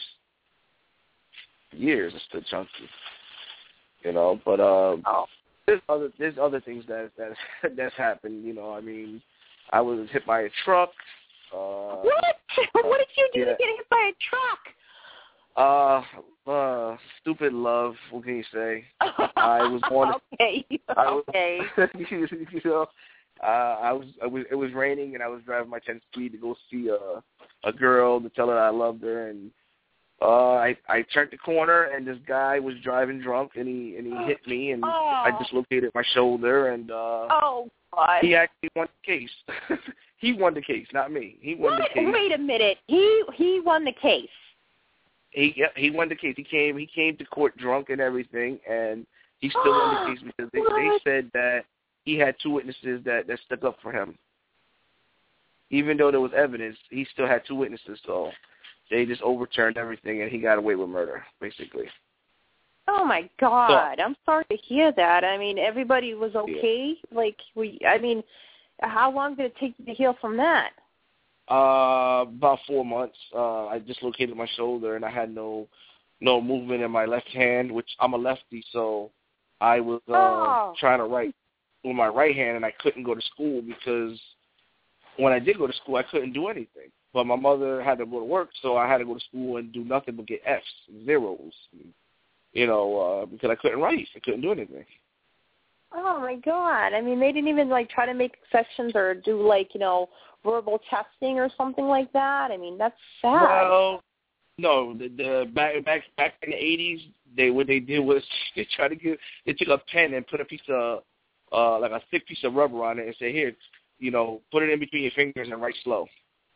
I stood chunky, you know. But there's other things that's happened, you know. I mean, I was hit by a truck. What? What did you do to get hit by a truck? Stupid love. What can you say? I was born. Okay. You know, it was raining, and I was driving my 10 speed to go see a girl, to tell her I loved her, and I turned the corner, and this guy was driving drunk, and he hit me, and I dislocated my shoulder, and he actually won the case. He won the case, not me. He won the case. Wait a minute. He won the case. He won the case. He came to court drunk and everything, and he still won the case because they said that he had two witnesses that stuck up for him. Even though there was evidence, he still had two witnesses, so they just overturned everything, and he got away with murder, basically. Oh, my God. I'm sorry to hear that. I mean, everybody was okay? Yeah. How long did it take you to heal from that? About 4 months. I dislocated my shoulder, and I had no movement in my left hand, which I'm a lefty, so I was trying to write with my right hand, and I couldn't go to school because when I did go to school, I couldn't do anything. But my mother had to go to work, so I had to go to school and do nothing but get F's and zeros, you know, because I couldn't write. I couldn't do anything. Oh, my God. I mean, they didn't even, try to make exceptions or do, verbal testing or something like that? I mean, that's sad. Well, no. The back in the 80s, what they did was they took a pen and put a piece of, a thick piece of rubber on it and say, here, you know, put it in between your fingers and write slow.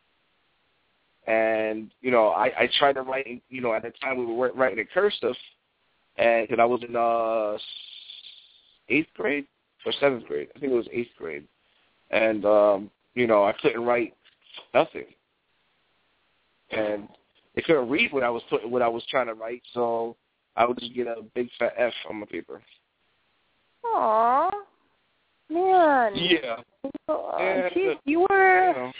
And, you know, I tried to write, you know, at the time we were writing in cursive, and because I was in 8th grade or 7th grade. I think it was 8th grade. And, you know, I couldn't write nothing. And they couldn't read what I was trying to write, so I would just get a big fat F on my paper. Aw. Man. Yeah. Geez, you were...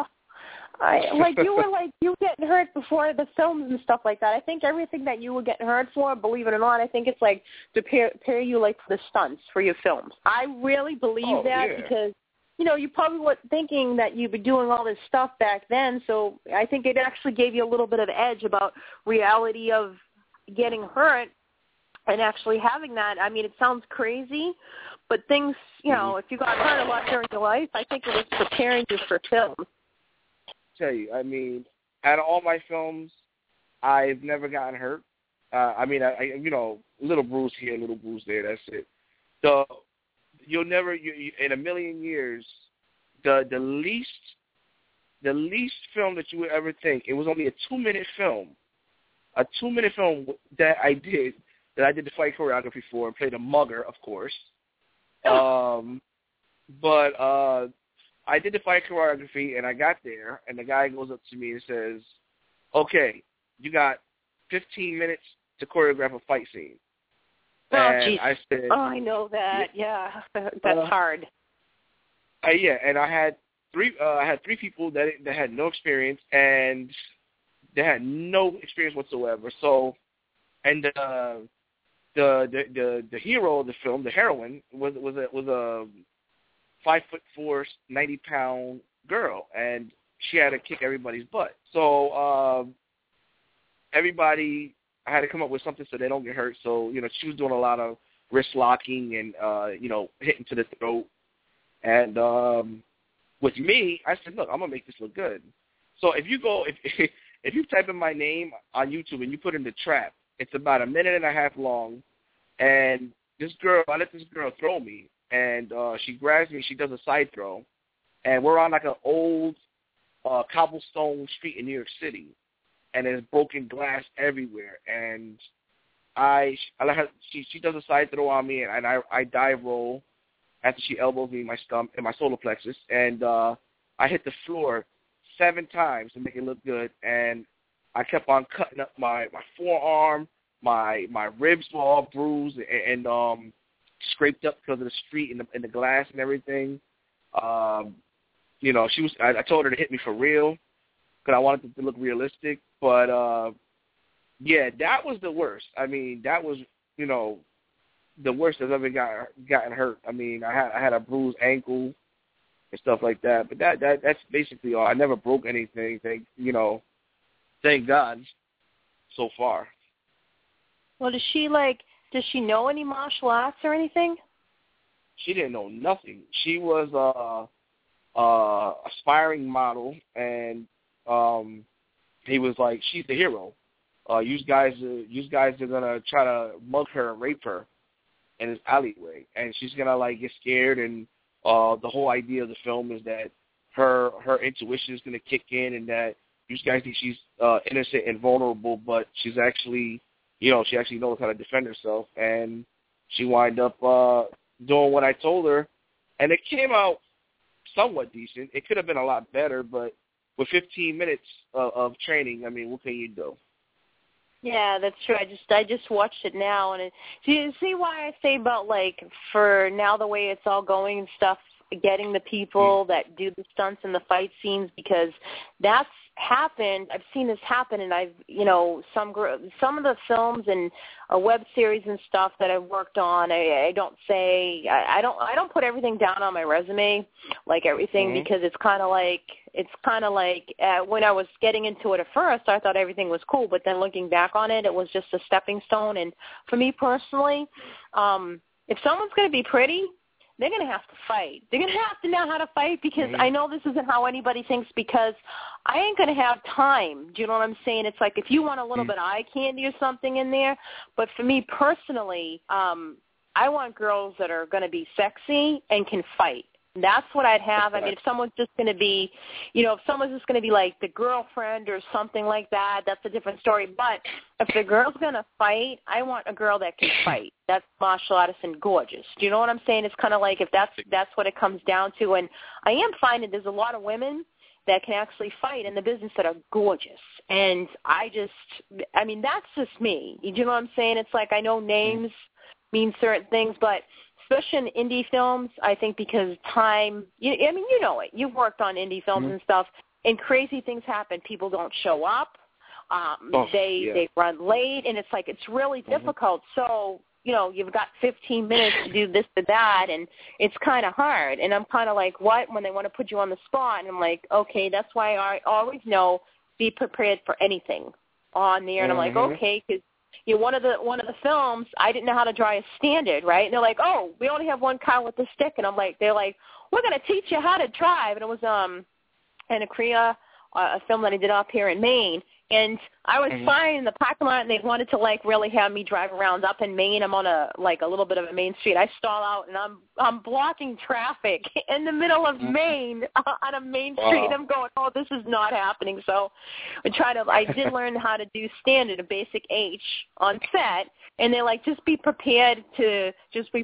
you were getting hurt before the films and stuff like that. I think everything that you were getting hurt for, believe it or not, I think it's to prepare you for the stunts for your films. I really believe because, you know, you probably weren't thinking that you'd be doing all this stuff back then. So I think it actually gave you a little bit of edge about reality of getting hurt and actually having that. I mean, it sounds crazy, but things, you know, if you got hurt a lot during your life, I think it was preparing you for film. Tell you, I mean, out of all my films, I've never gotten hurt. I mean, I you know, little bruise here, little bruise there. That's it. So you'll never, in a million years, the least film that you would ever think. It was only a 2-minute film, that I did the fight choreography for and played a mugger, of course. But I did the fight choreography, and I got there, and the guy goes up to me and says, okay, you got 15 minutes to choreograph a fight scene. And I said, I know that. Yeah, that's hard. Yeah, and I had three people that had no experience, and they had no experience whatsoever. So, and the hero of the film, the heroine, was a 5'4", 90-pound girl, and she had to kick everybody's butt. So everybody, I had to come up with something so they don't get hurt. So she was doing a lot of wrist locking and hitting to the throat. And with me, I said, look, I'm gonna make this look good. So if you type in my name on YouTube and you put in The Trap, it's about 1.5 minutes long, and I let this girl throw me, and she grabs me, she does a side throw, and we're on like an old cobblestone street in New York City, and there's broken glass everywhere, and I let her, she does a side throw on me, and I dive roll after she elbows me in my stomach, in my solar plexus, and I hit the floor 7 times to make it look good, and I kept on cutting up my forearm, my ribs were all bruised and scraped up because of the street and the glass and everything. She was. I told her to hit me for real because I wanted it to look realistic. But yeah, that was the worst. I mean, that was the worst I've ever gotten hurt. I mean, I had a bruised ankle and stuff like that. But that's basically all. I never broke anything. Thank God, so far. Well, does she know any martial arts or anything? She didn't know nothing. She was a aspiring model, and he was like, she's the hero. You guys are gonna try to mug her and rape her in this alleyway, and she's gonna get scared. And the whole idea of the film is that her intuition is gonna kick in, and that you guys think she's innocent and vulnerable, but she's actually, she actually knows how to defend herself, and she wind up doing what I told her, and it came out somewhat decent. It could have been a lot better, but with 15 minutes of training, I mean, what can you do? Yeah, that's true. I just watched it now, and do you see why I say about for now the way it's all going and stuff, getting the people that do the stunts and the fight scenes, because that's happened. I've seen this happen, and I've some of the films and web series and stuff that I've worked on. I don't put everything down on my resume, everything, because it's kind of like when I was getting into it at first, I thought everything was cool, but then looking back on it, it was just a stepping stone. And for me personally, if someone's going to be pretty, they're going to have to fight. They're going to have to know how to fight, because I know this isn't how anybody thinks, because I ain't going to have time. Do you know what I'm saying? It's like if you want a little bit of eye candy or something in there. But for me personally, I want girls that are going to be sexy and can fight. That's what I'd have. I mean, if someone's just going to be, if someone's just going to be like the girlfriend or something like that, that's a different story. But if the girl's going to fight, I want a girl that can fight. That's martial artist and gorgeous. Do you know what I'm saying? It's kind of like if that's what it comes down to. And I am finding there's a lot of women that can actually fight in the business that are gorgeous. And that's just me. Do you know what I'm saying? It's like I know names mean certain things, but especially in indie films, I think because time, you know it. You've worked on indie films and stuff, and crazy things happen. People don't show up. They run late, and it's like it's really difficult. So, you've got 15 minutes to do this or that, and it's kind of hard. And I'm kind of like, what? When they want to put you on the spot, and I'm like, okay, that's why I always know, be prepared for anything on there. And I'm like, okay, because one of the films, I didn't know how to draw a standard, right? And they're like, oh, we only have one car with a stick. And they're like, we're going to teach you how to drive. And it was in Korea, a film that I did up here in Maine. And I was fine in the parking lot, and they wanted to really have me drive around up in Maine. I'm on a little bit of a main street. I stall out, and I'm blocking traffic in the middle of Maine on a main street. And I'm going, oh, this is not happening. So I did learn how to do standard, a basic H on set. And they're like, just be prepared to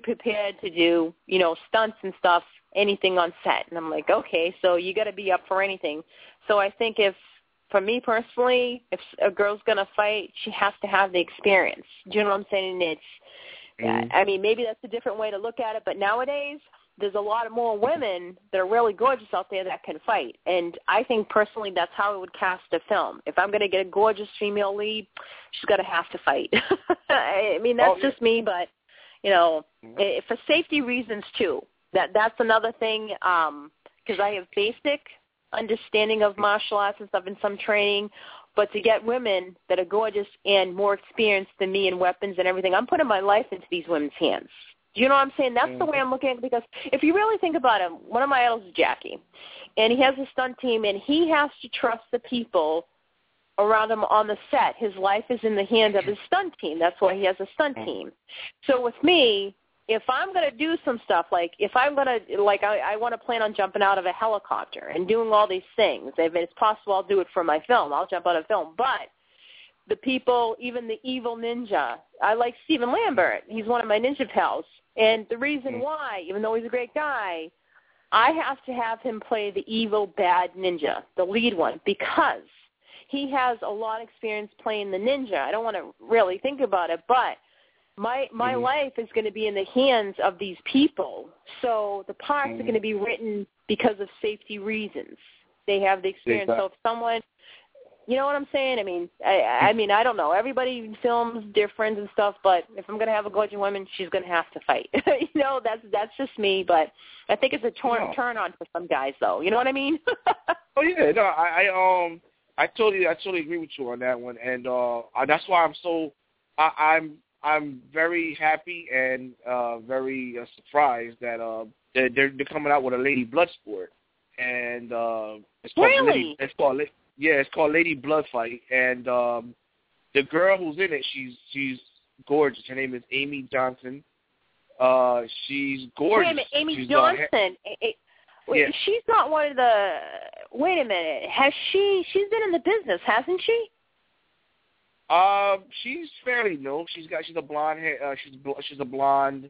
do, stunts and stuff, anything on set. And I'm like, okay, so you got to be up for anything. So I think for me personally, if a girl's going to fight, she has to have the experience. Do you know what I'm saying? I mean, maybe that's a different way to look at it, but nowadays there's a lot more women that are really gorgeous out there that can fight. And I think personally that's how I would cast a film. If I'm going to get a gorgeous female lead, she's going to have to fight. I mean, that's just me, but, you know, for safety reasons too. That's another thing, because I have basic understanding of martial arts and stuff in some training, but to get women that are gorgeous and more experienced than me in weapons and everything, I'm putting my life into these women's hands. Do you know what I'm saying? That's the way I'm looking at it, because if you really think about it, one of my idols is Jackie, and he has a stunt team, and he has to trust the people around him on the set. His life is in the hands of his stunt team. That's why he has a stunt team. So with me, if I'm going to do some stuff, like if I'm going to, like I want to plan on jumping out of a helicopter and doing all these things, if it's possible, I'll do it for my film. I'll jump out of film. But the people, even the evil ninja, I like Stephen Lambert. He's one of my ninja pals. And the reason why, even though he's a great guy, I have to have him play the evil, bad ninja, the lead one, because he has a lot of experience playing the ninja. I don't want to really think about it, but my life is going to be in the hands of these people. So the parts are going to be written because of safety reasons. They have the experience. So if someone, you know what I'm saying? I mean, I don't know. Everybody films different and stuff, but if I'm going to have a gorgeous woman, she's going to have to fight. You know, that's just me, but I think it's a turn on for some guys, though. You know what I mean? Oh yeah, no, I totally agree with you on that one, and that's why I'm very happy and very surprised that they're coming out with a Lady Bloodsport, and it's called Lady Bloodfight, and the girl who's in it, she's gorgeous. Her name is Amy Johnson. She's gorgeous. Wait a minute, Amy Johnson. She's not one of the. Wait a minute. She's been in the business, hasn't she? She's fairly new. She's a blonde hair. She's a blonde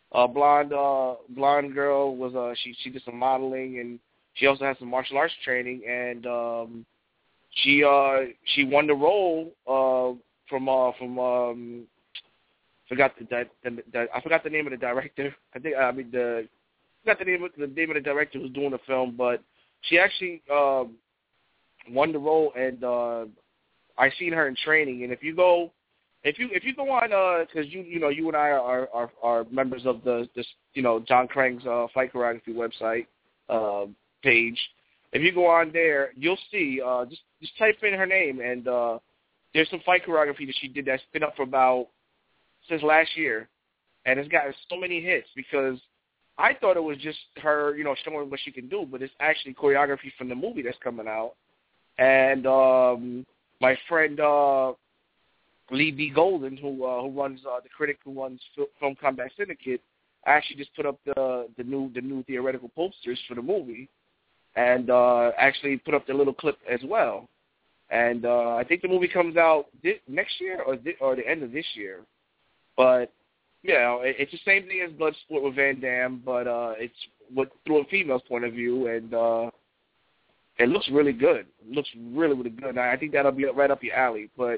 girl. She did some modeling, and she also has some martial arts training, and she won the role from I forgot the name of the director. I forgot the name of the director who's doing the film, but she actually won the role, and I seen her in training. And if you go on, because you and I are members of the John Krang's fight choreography website page. If you go on there, you'll see. Just type in her name, and there's some fight choreography that she did that's been up for since last year, and it's gotten so many hits because I thought it was just her, showing what she can do, but it's actually choreography from the movie that's coming out. And my friend Lee B. Golden, who runs the critic who runs Film Combat Syndicate, actually just put up the new theoretical posters for the movie, and actually put up the little clip as well. And I think the movie comes out next year or the end of this year. But it's the same thing as Bloodsport with Van Damme, but it's through a female's point of view, and it looks really good. It looks really, really good. I think that'll be right up your alley. But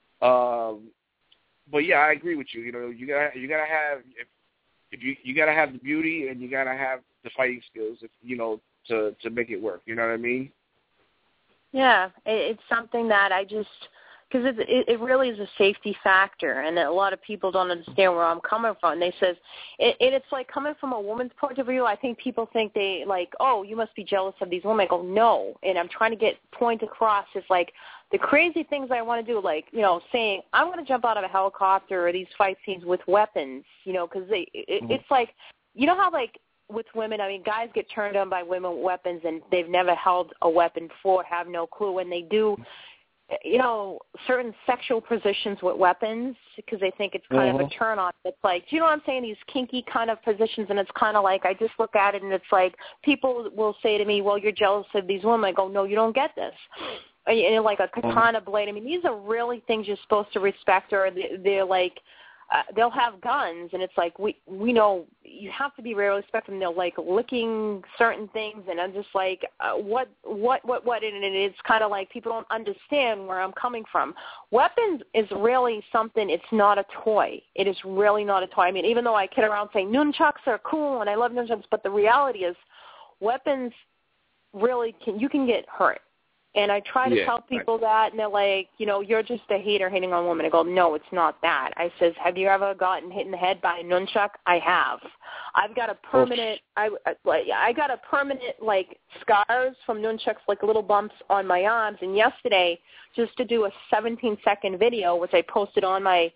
yeah, I agree with you. You gotta have the beauty, and you gotta have the fighting skills, to make it work. You know what I mean? Yeah, it's something that I just. Because it really is a safety factor, and a lot of people don't understand where I'm coming from. They says, it's like coming from a woman's point of view. I think people think they oh, you must be jealous of these women. I go, no, and I'm trying to get point across. It's like the crazy things I want to do, saying I'm going to jump out of a helicopter or these fight scenes with weapons, because it's like, how with women, guys get turned on by women with weapons, and they've never held a weapon before, have no clue, when they do. Certain sexual positions with weapons because they think it's kind of a turn on. It's like, do you know what I'm saying? These kinky kind of positions, and it's kind of like I just look at it, and it's like people will say to me, well, you're jealous of these women. I go, no, you don't get this. And like a katana blade. These are really things you're supposed to respect, or they're like they'll have guns, and it's like we know you have to be very respectful. And they're like licking certain things, and I'm just like, what? And it's kind of like people don't understand where I'm coming from. Weapons is really something. It's not a toy. It is really not a toy. I mean, even though I kid around saying nunchucks are cool and I love nunchucks, but the reality is, weapons really you can get hurt. And I try to tell people that, and they're like, you're just a hater hating on women. I go, no, it's not that. I says, have you ever gotten hit in the head by a nunchuck? I have. I've got a permanent, I got a permanent, like, scars from nunchucks, like little bumps on my arms. And yesterday, just to do a 17-second video, which I posted on I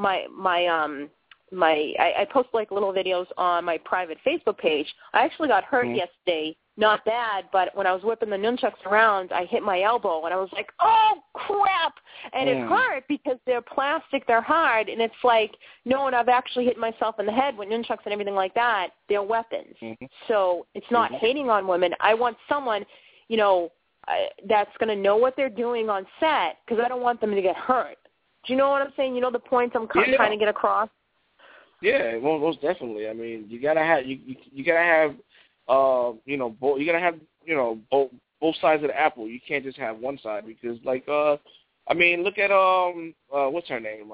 post like little videos on my private Facebook page. I actually got hurt yesterday. Not bad, but when I was whipping the nunchucks around, I hit my elbow, and I was like, oh, crap. And it hurt because they're plastic, they're hard, and it's like, no, and I've actually hit myself in the head with nunchucks and everything like that. They're weapons. So it's not hating on women. I want someone, that's going to know what they're doing on set, because I don't want them to get hurt. Do you know what I'm saying? You know the points I'm trying to get across? Yeah, well, most definitely. I mean, you gotta have you gotta have you gotta have both sides of the apple. You can't just have one side, because like I mean, look at what's her name?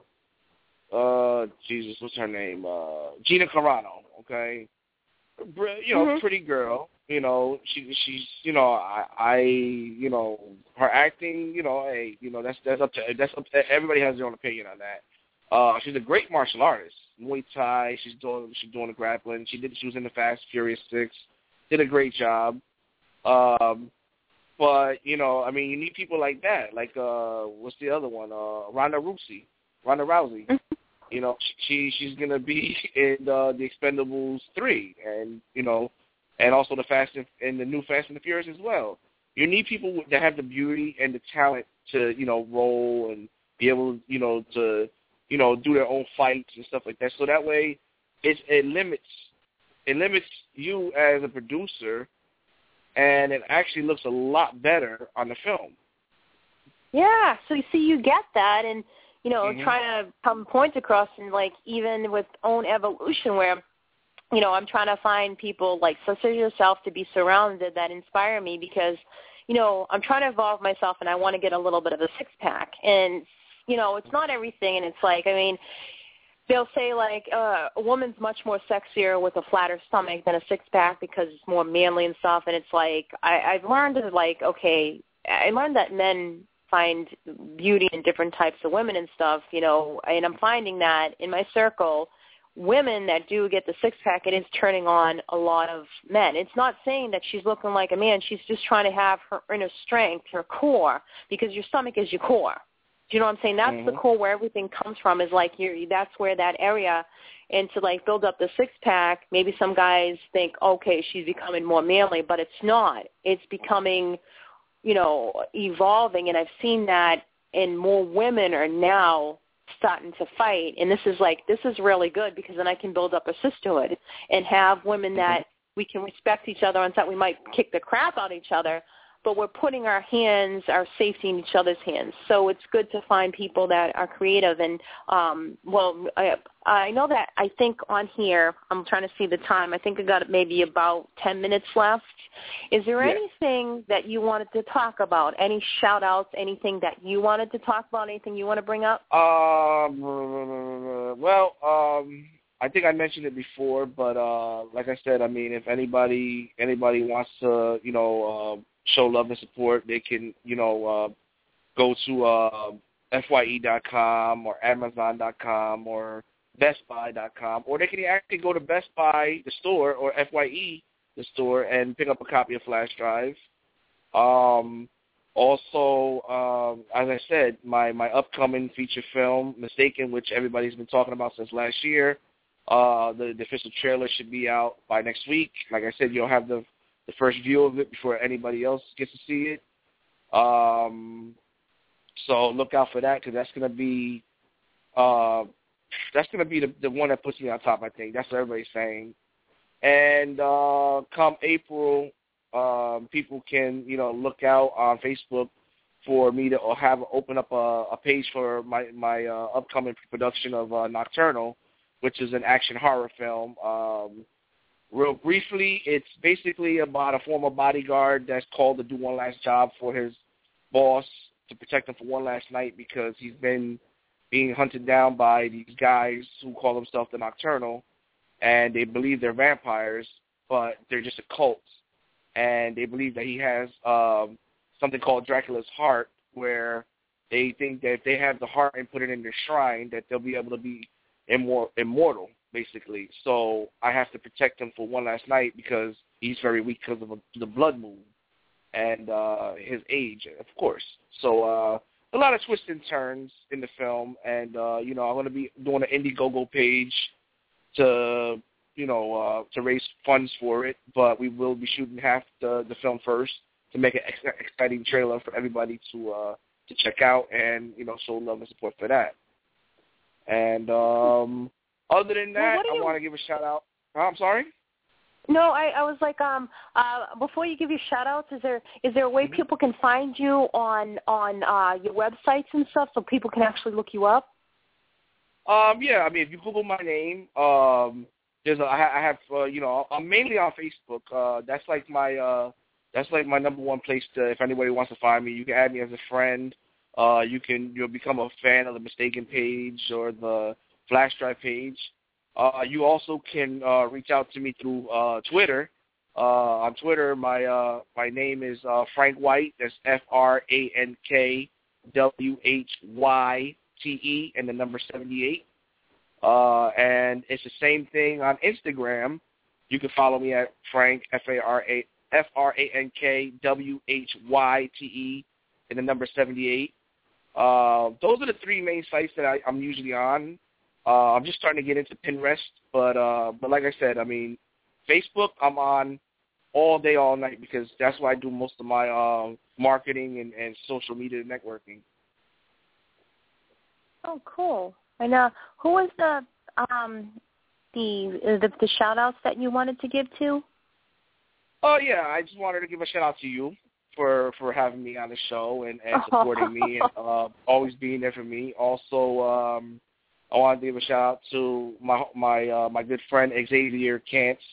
What's her name? Gina Carano. Okay, pretty girl. She's her acting. That's up to everybody has their own opinion on that. She's a great martial artist. Muay Thai. She's doing the grappling. She was in the Fast Furious 6. Did a great job. But I mean, you need people like that. Like what's the other one? Ronda Rousey. She's gonna be in the Expendables 3, and also the new Fast and the Furious as well. You need people that have the beauty and the talent to roll and be able to do their own fights and stuff like that. So that way, it limits you as a producer, and it actually looks a lot better on the film. Yeah. So you see, you get that, and trying to come points across, and like even with own evolution, where I'm trying to find people like such as yourself to be surrounded that inspire me, because I'm trying to evolve myself, and I want to get a little bit of a six-pack, and it's not everything, and it's like, I mean, they'll say, like, a woman's much more sexier with a flatter stomach than a six-pack because it's more manly and stuff, and it's like, I've learned that, like, okay, I learned that men find beauty in different types of women and stuff, and I'm finding that in my circle, women that do get the six-pack, it is turning on a lot of men. It's not saying that she's looking like a man. She's just trying to have her inner strength, her core, because your stomach is your core. Do you know what I'm saying? That's the core where everything comes from, is like that's where that area, and to like build up the six-pack, maybe some guys think, okay, she's becoming more manly, but it's not. It's becoming, evolving, and I've seen that, and more women are now starting to fight, and this is really good, because then I can build up a sisterhood and have women that we can respect each other on set. We might kick the crap out of each other, but we're putting our safety in each other's hands. So it's good to find people that are creative. And, I know that I think on here, I'm trying to see the time, I think I got maybe about 10 minutes left. Is there anything that you wanted to talk about? Any shout-outs, anything that you wanted to talk about, anything you want to bring up? I think I mentioned it before, but like I said, I mean, if anybody wants to, show love and support, they can, go to FYE.com or Amazon.com or BestBuy.com, or they can actually go to Best Buy, the store, or FYE, the store, and pick up a copy of Flash Drive. Also, as I said, my upcoming feature film, Mistaken, which everybody's been talking about since last year, the official trailer should be out by next week. Like I said, you'll have the first view of it before anybody else gets to see it. So look out for that, because that's gonna be the one that puts me on top. I think that's what everybody's saying. And come April, people can look out on Facebook for me to open up a page for my upcoming production of Nocturnal, which is an action horror film. Real briefly, it's basically about a former bodyguard that's called to do one last job for his boss to protect him for one last night because he's been being hunted down by these guys who call themselves the Nocturnal, and they believe they're vampires, but they're just a cult. And they believe that he has something called Dracula's heart, where they think that if they have the heart and put it in their shrine, that they'll be able to be immortal, basically. So I have to protect him for one last night because he's very weak because of the blood moon and his age, of course. So a lot of twists and turns in the film, and I'm going to be doing an Indiegogo page to raise funds for it, but we will be shooting half the film first to make an exciting trailer for everybody to check out and show love and support for that. And other than that, I want to give a shout out. I'm sorry. No, I was like, before you give your shout outs, is there a way people can find you on your websites and stuff so people can actually look you up? Yeah, I mean, if you Google my name, I'm mainly on Facebook. That's like my number one place to, if anybody wants to find me. You can add me as a friend. You'll become a fan of the Mistaken page or the Flash Drive page. You also can reach out to me through Twitter. On Twitter, my name is Frank White. That's FrankWhyte and the number 78. And it's the same thing on Instagram. You can follow me at Frank FrankWhyte and the number 78. Those are the three main sites that I'm usually on. I'm just starting to get into Pinterest, but like I said, I mean, Facebook I'm on all day, all night because that's where I do most of my marketing and social media networking. Oh, cool. And who was the shout outs that you wanted to give to? Oh yeah, I just wanted to give a shout out to you for having me on the show and supporting me and always being there for me. Also, I wanted to give a shout out to my good friend Xavier Cantz,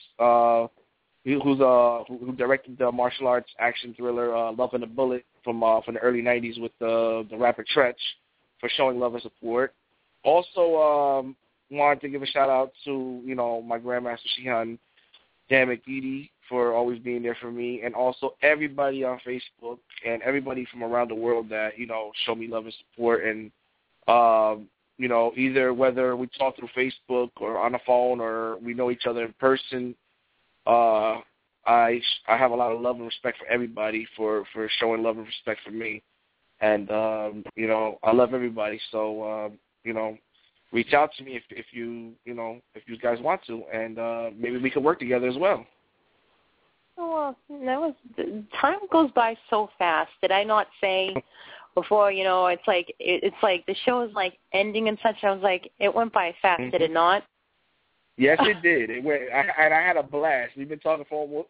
who directed the martial arts action thriller Love and a Bullet from the early '90s with the rapper Tretch, for showing love and support. Also, wanted to give a shout out to my Grandmaster Shihan Damakidi for always being there for me, and also everybody on Facebook and everybody from around the world that show me love and support. And either whether we talk through Facebook or on the phone or we know each other in person, I have a lot of love and respect for everybody for showing love and respect for me. And I love everybody. So reach out to me if you guys want to, and maybe we can work together as well. Oh, well, time goes by so fast. Did I not say before? It's like the show is like ending and such. I was like, it went by fast. Mm-hmm. Did it not? Yes, it did. It went. I had a blast. We've been talking for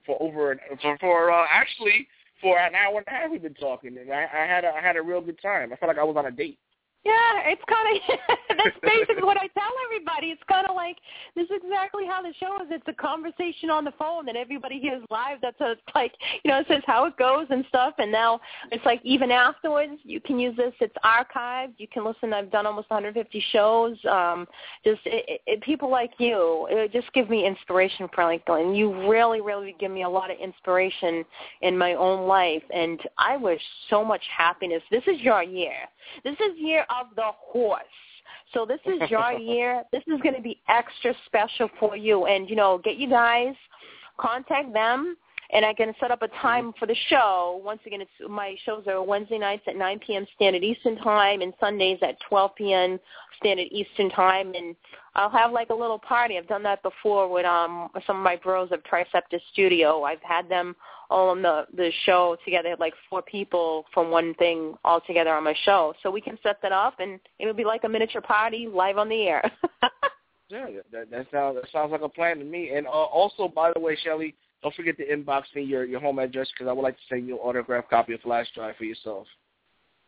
an hour and a half. We've been talking, and I had a real good time. I felt like I was on a date. Yeah, it's kind of, that's basically what I tell everybody. It's kind of like, this is exactly how the show is. It's a conversation on the phone that everybody hears live. That's how it's like, it says how it goes and stuff. And now it's like even afterwards, you can use this. It's archived. You can listen. I've done almost 150 shows. People like you, it just give me inspiration, frankly. And you really, really give me a lot of inspiration in my own life. And I wish so much happiness. This is your year. This is year of the horse. So this is your year. This is going to be extra special for you. And, get you guys, contact them, and I can set up a time for the show. Once again, my shows are Wednesday nights at 9 p.m. Standard Eastern Time and Sundays at 12 p.m. Standard Eastern Time. And I'll have like a little party. I've done that before with some of my bros of Triceptus Studio. I've had them all on the show together, like 4 people from one thing all together on my show. So we can set that up, and it'll be like a miniature party live on the air. Yeah, that sounds like a plan to me. And also, by the way, Shelly, don't forget to inbox me your home address because I would like to send you an autographed copy of Flash Drive for yourself.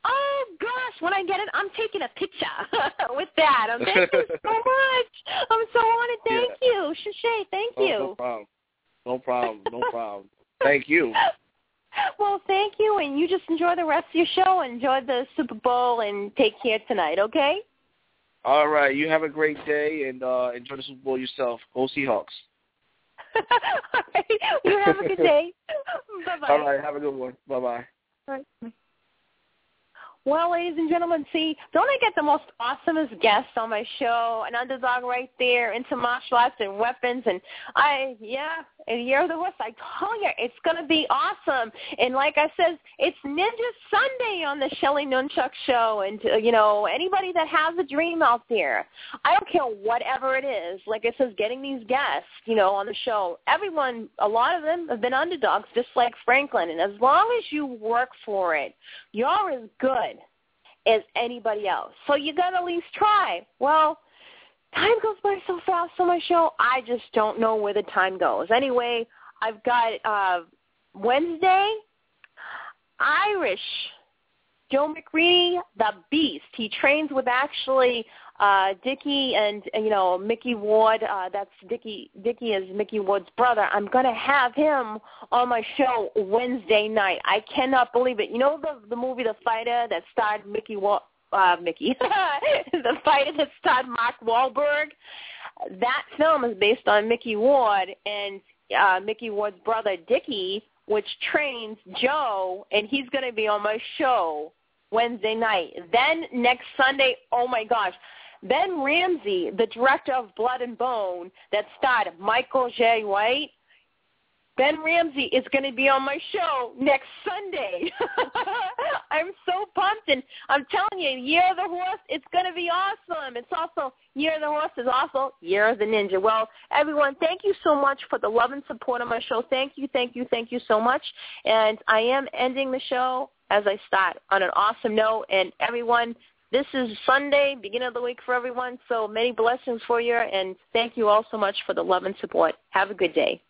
Oh, gosh, when I get it, I'm taking a picture with that. Thank you so much. I'm so honored. Thank you. Shay, thank you. No problem. Thank you. Well, thank you, and you just enjoy the rest of your show. Enjoy the Super Bowl, and take care tonight, okay? All right. You have a great day, and enjoy the Super Bowl yourself. Go Seahawks. All right. You have a good day. Bye-bye. All right. Have a good one. Bye-bye. All right. Well, ladies and gentlemen, see, don't I get the most awesomest guests on my show? An underdog right there into martial arts and weapons. And Year of the Horse, I tell you, it's going to be awesome. And like I said, it's Ninja Sunday on the Shelly Nunchuck Show. And, anybody that has a dream out there, I don't care whatever it is, like I said, getting these guests, on the show, everyone, a lot of them have been underdogs, just like Franklin. And as long as you work for it, you're as good as anybody else. So you got to at least try. Well, time goes by so fast on my show, I just don't know where the time goes. Anyway, I've got Wednesday, Irish, Joe McReady, the Beast. He trains with actually Dickie and, Mickey Ward. That's Dickie is Mickey Ward's brother. I'm going to have him on my show Wednesday night. I cannot believe it. You know the movie The Fighter that starred Mickey Ward? The Fighter that starred Mark Wahlberg? That film is based on Mickey Ward and Mickey Ward's brother Dickie, which trains Joe, and he's going to be on my show Wednesday night. Then next Sunday, oh my gosh, Ben Ramsey, the director of Blood and Bone that starred Michael J. White, Ben Ramsey is going to be on my show next Sunday. I'm so pumped, and I'm telling you, Year of the Horse, it's going to be awesome. It's also, Year of the Horse is also Year of the Ninja. Well, everyone, thank you so much for the love and support on my show. Thank you so much. And I am ending the show as I start on an awesome note. And everyone, this is Sunday, beginning of the week for everyone, so many blessings for you, and thank you all so much for the love and support. Have a good day.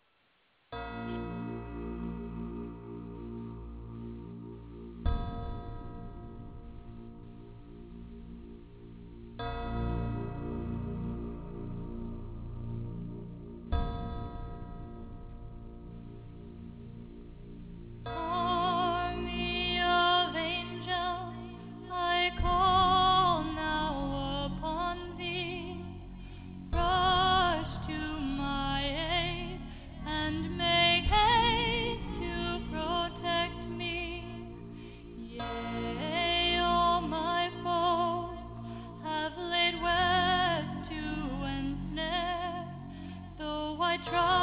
Try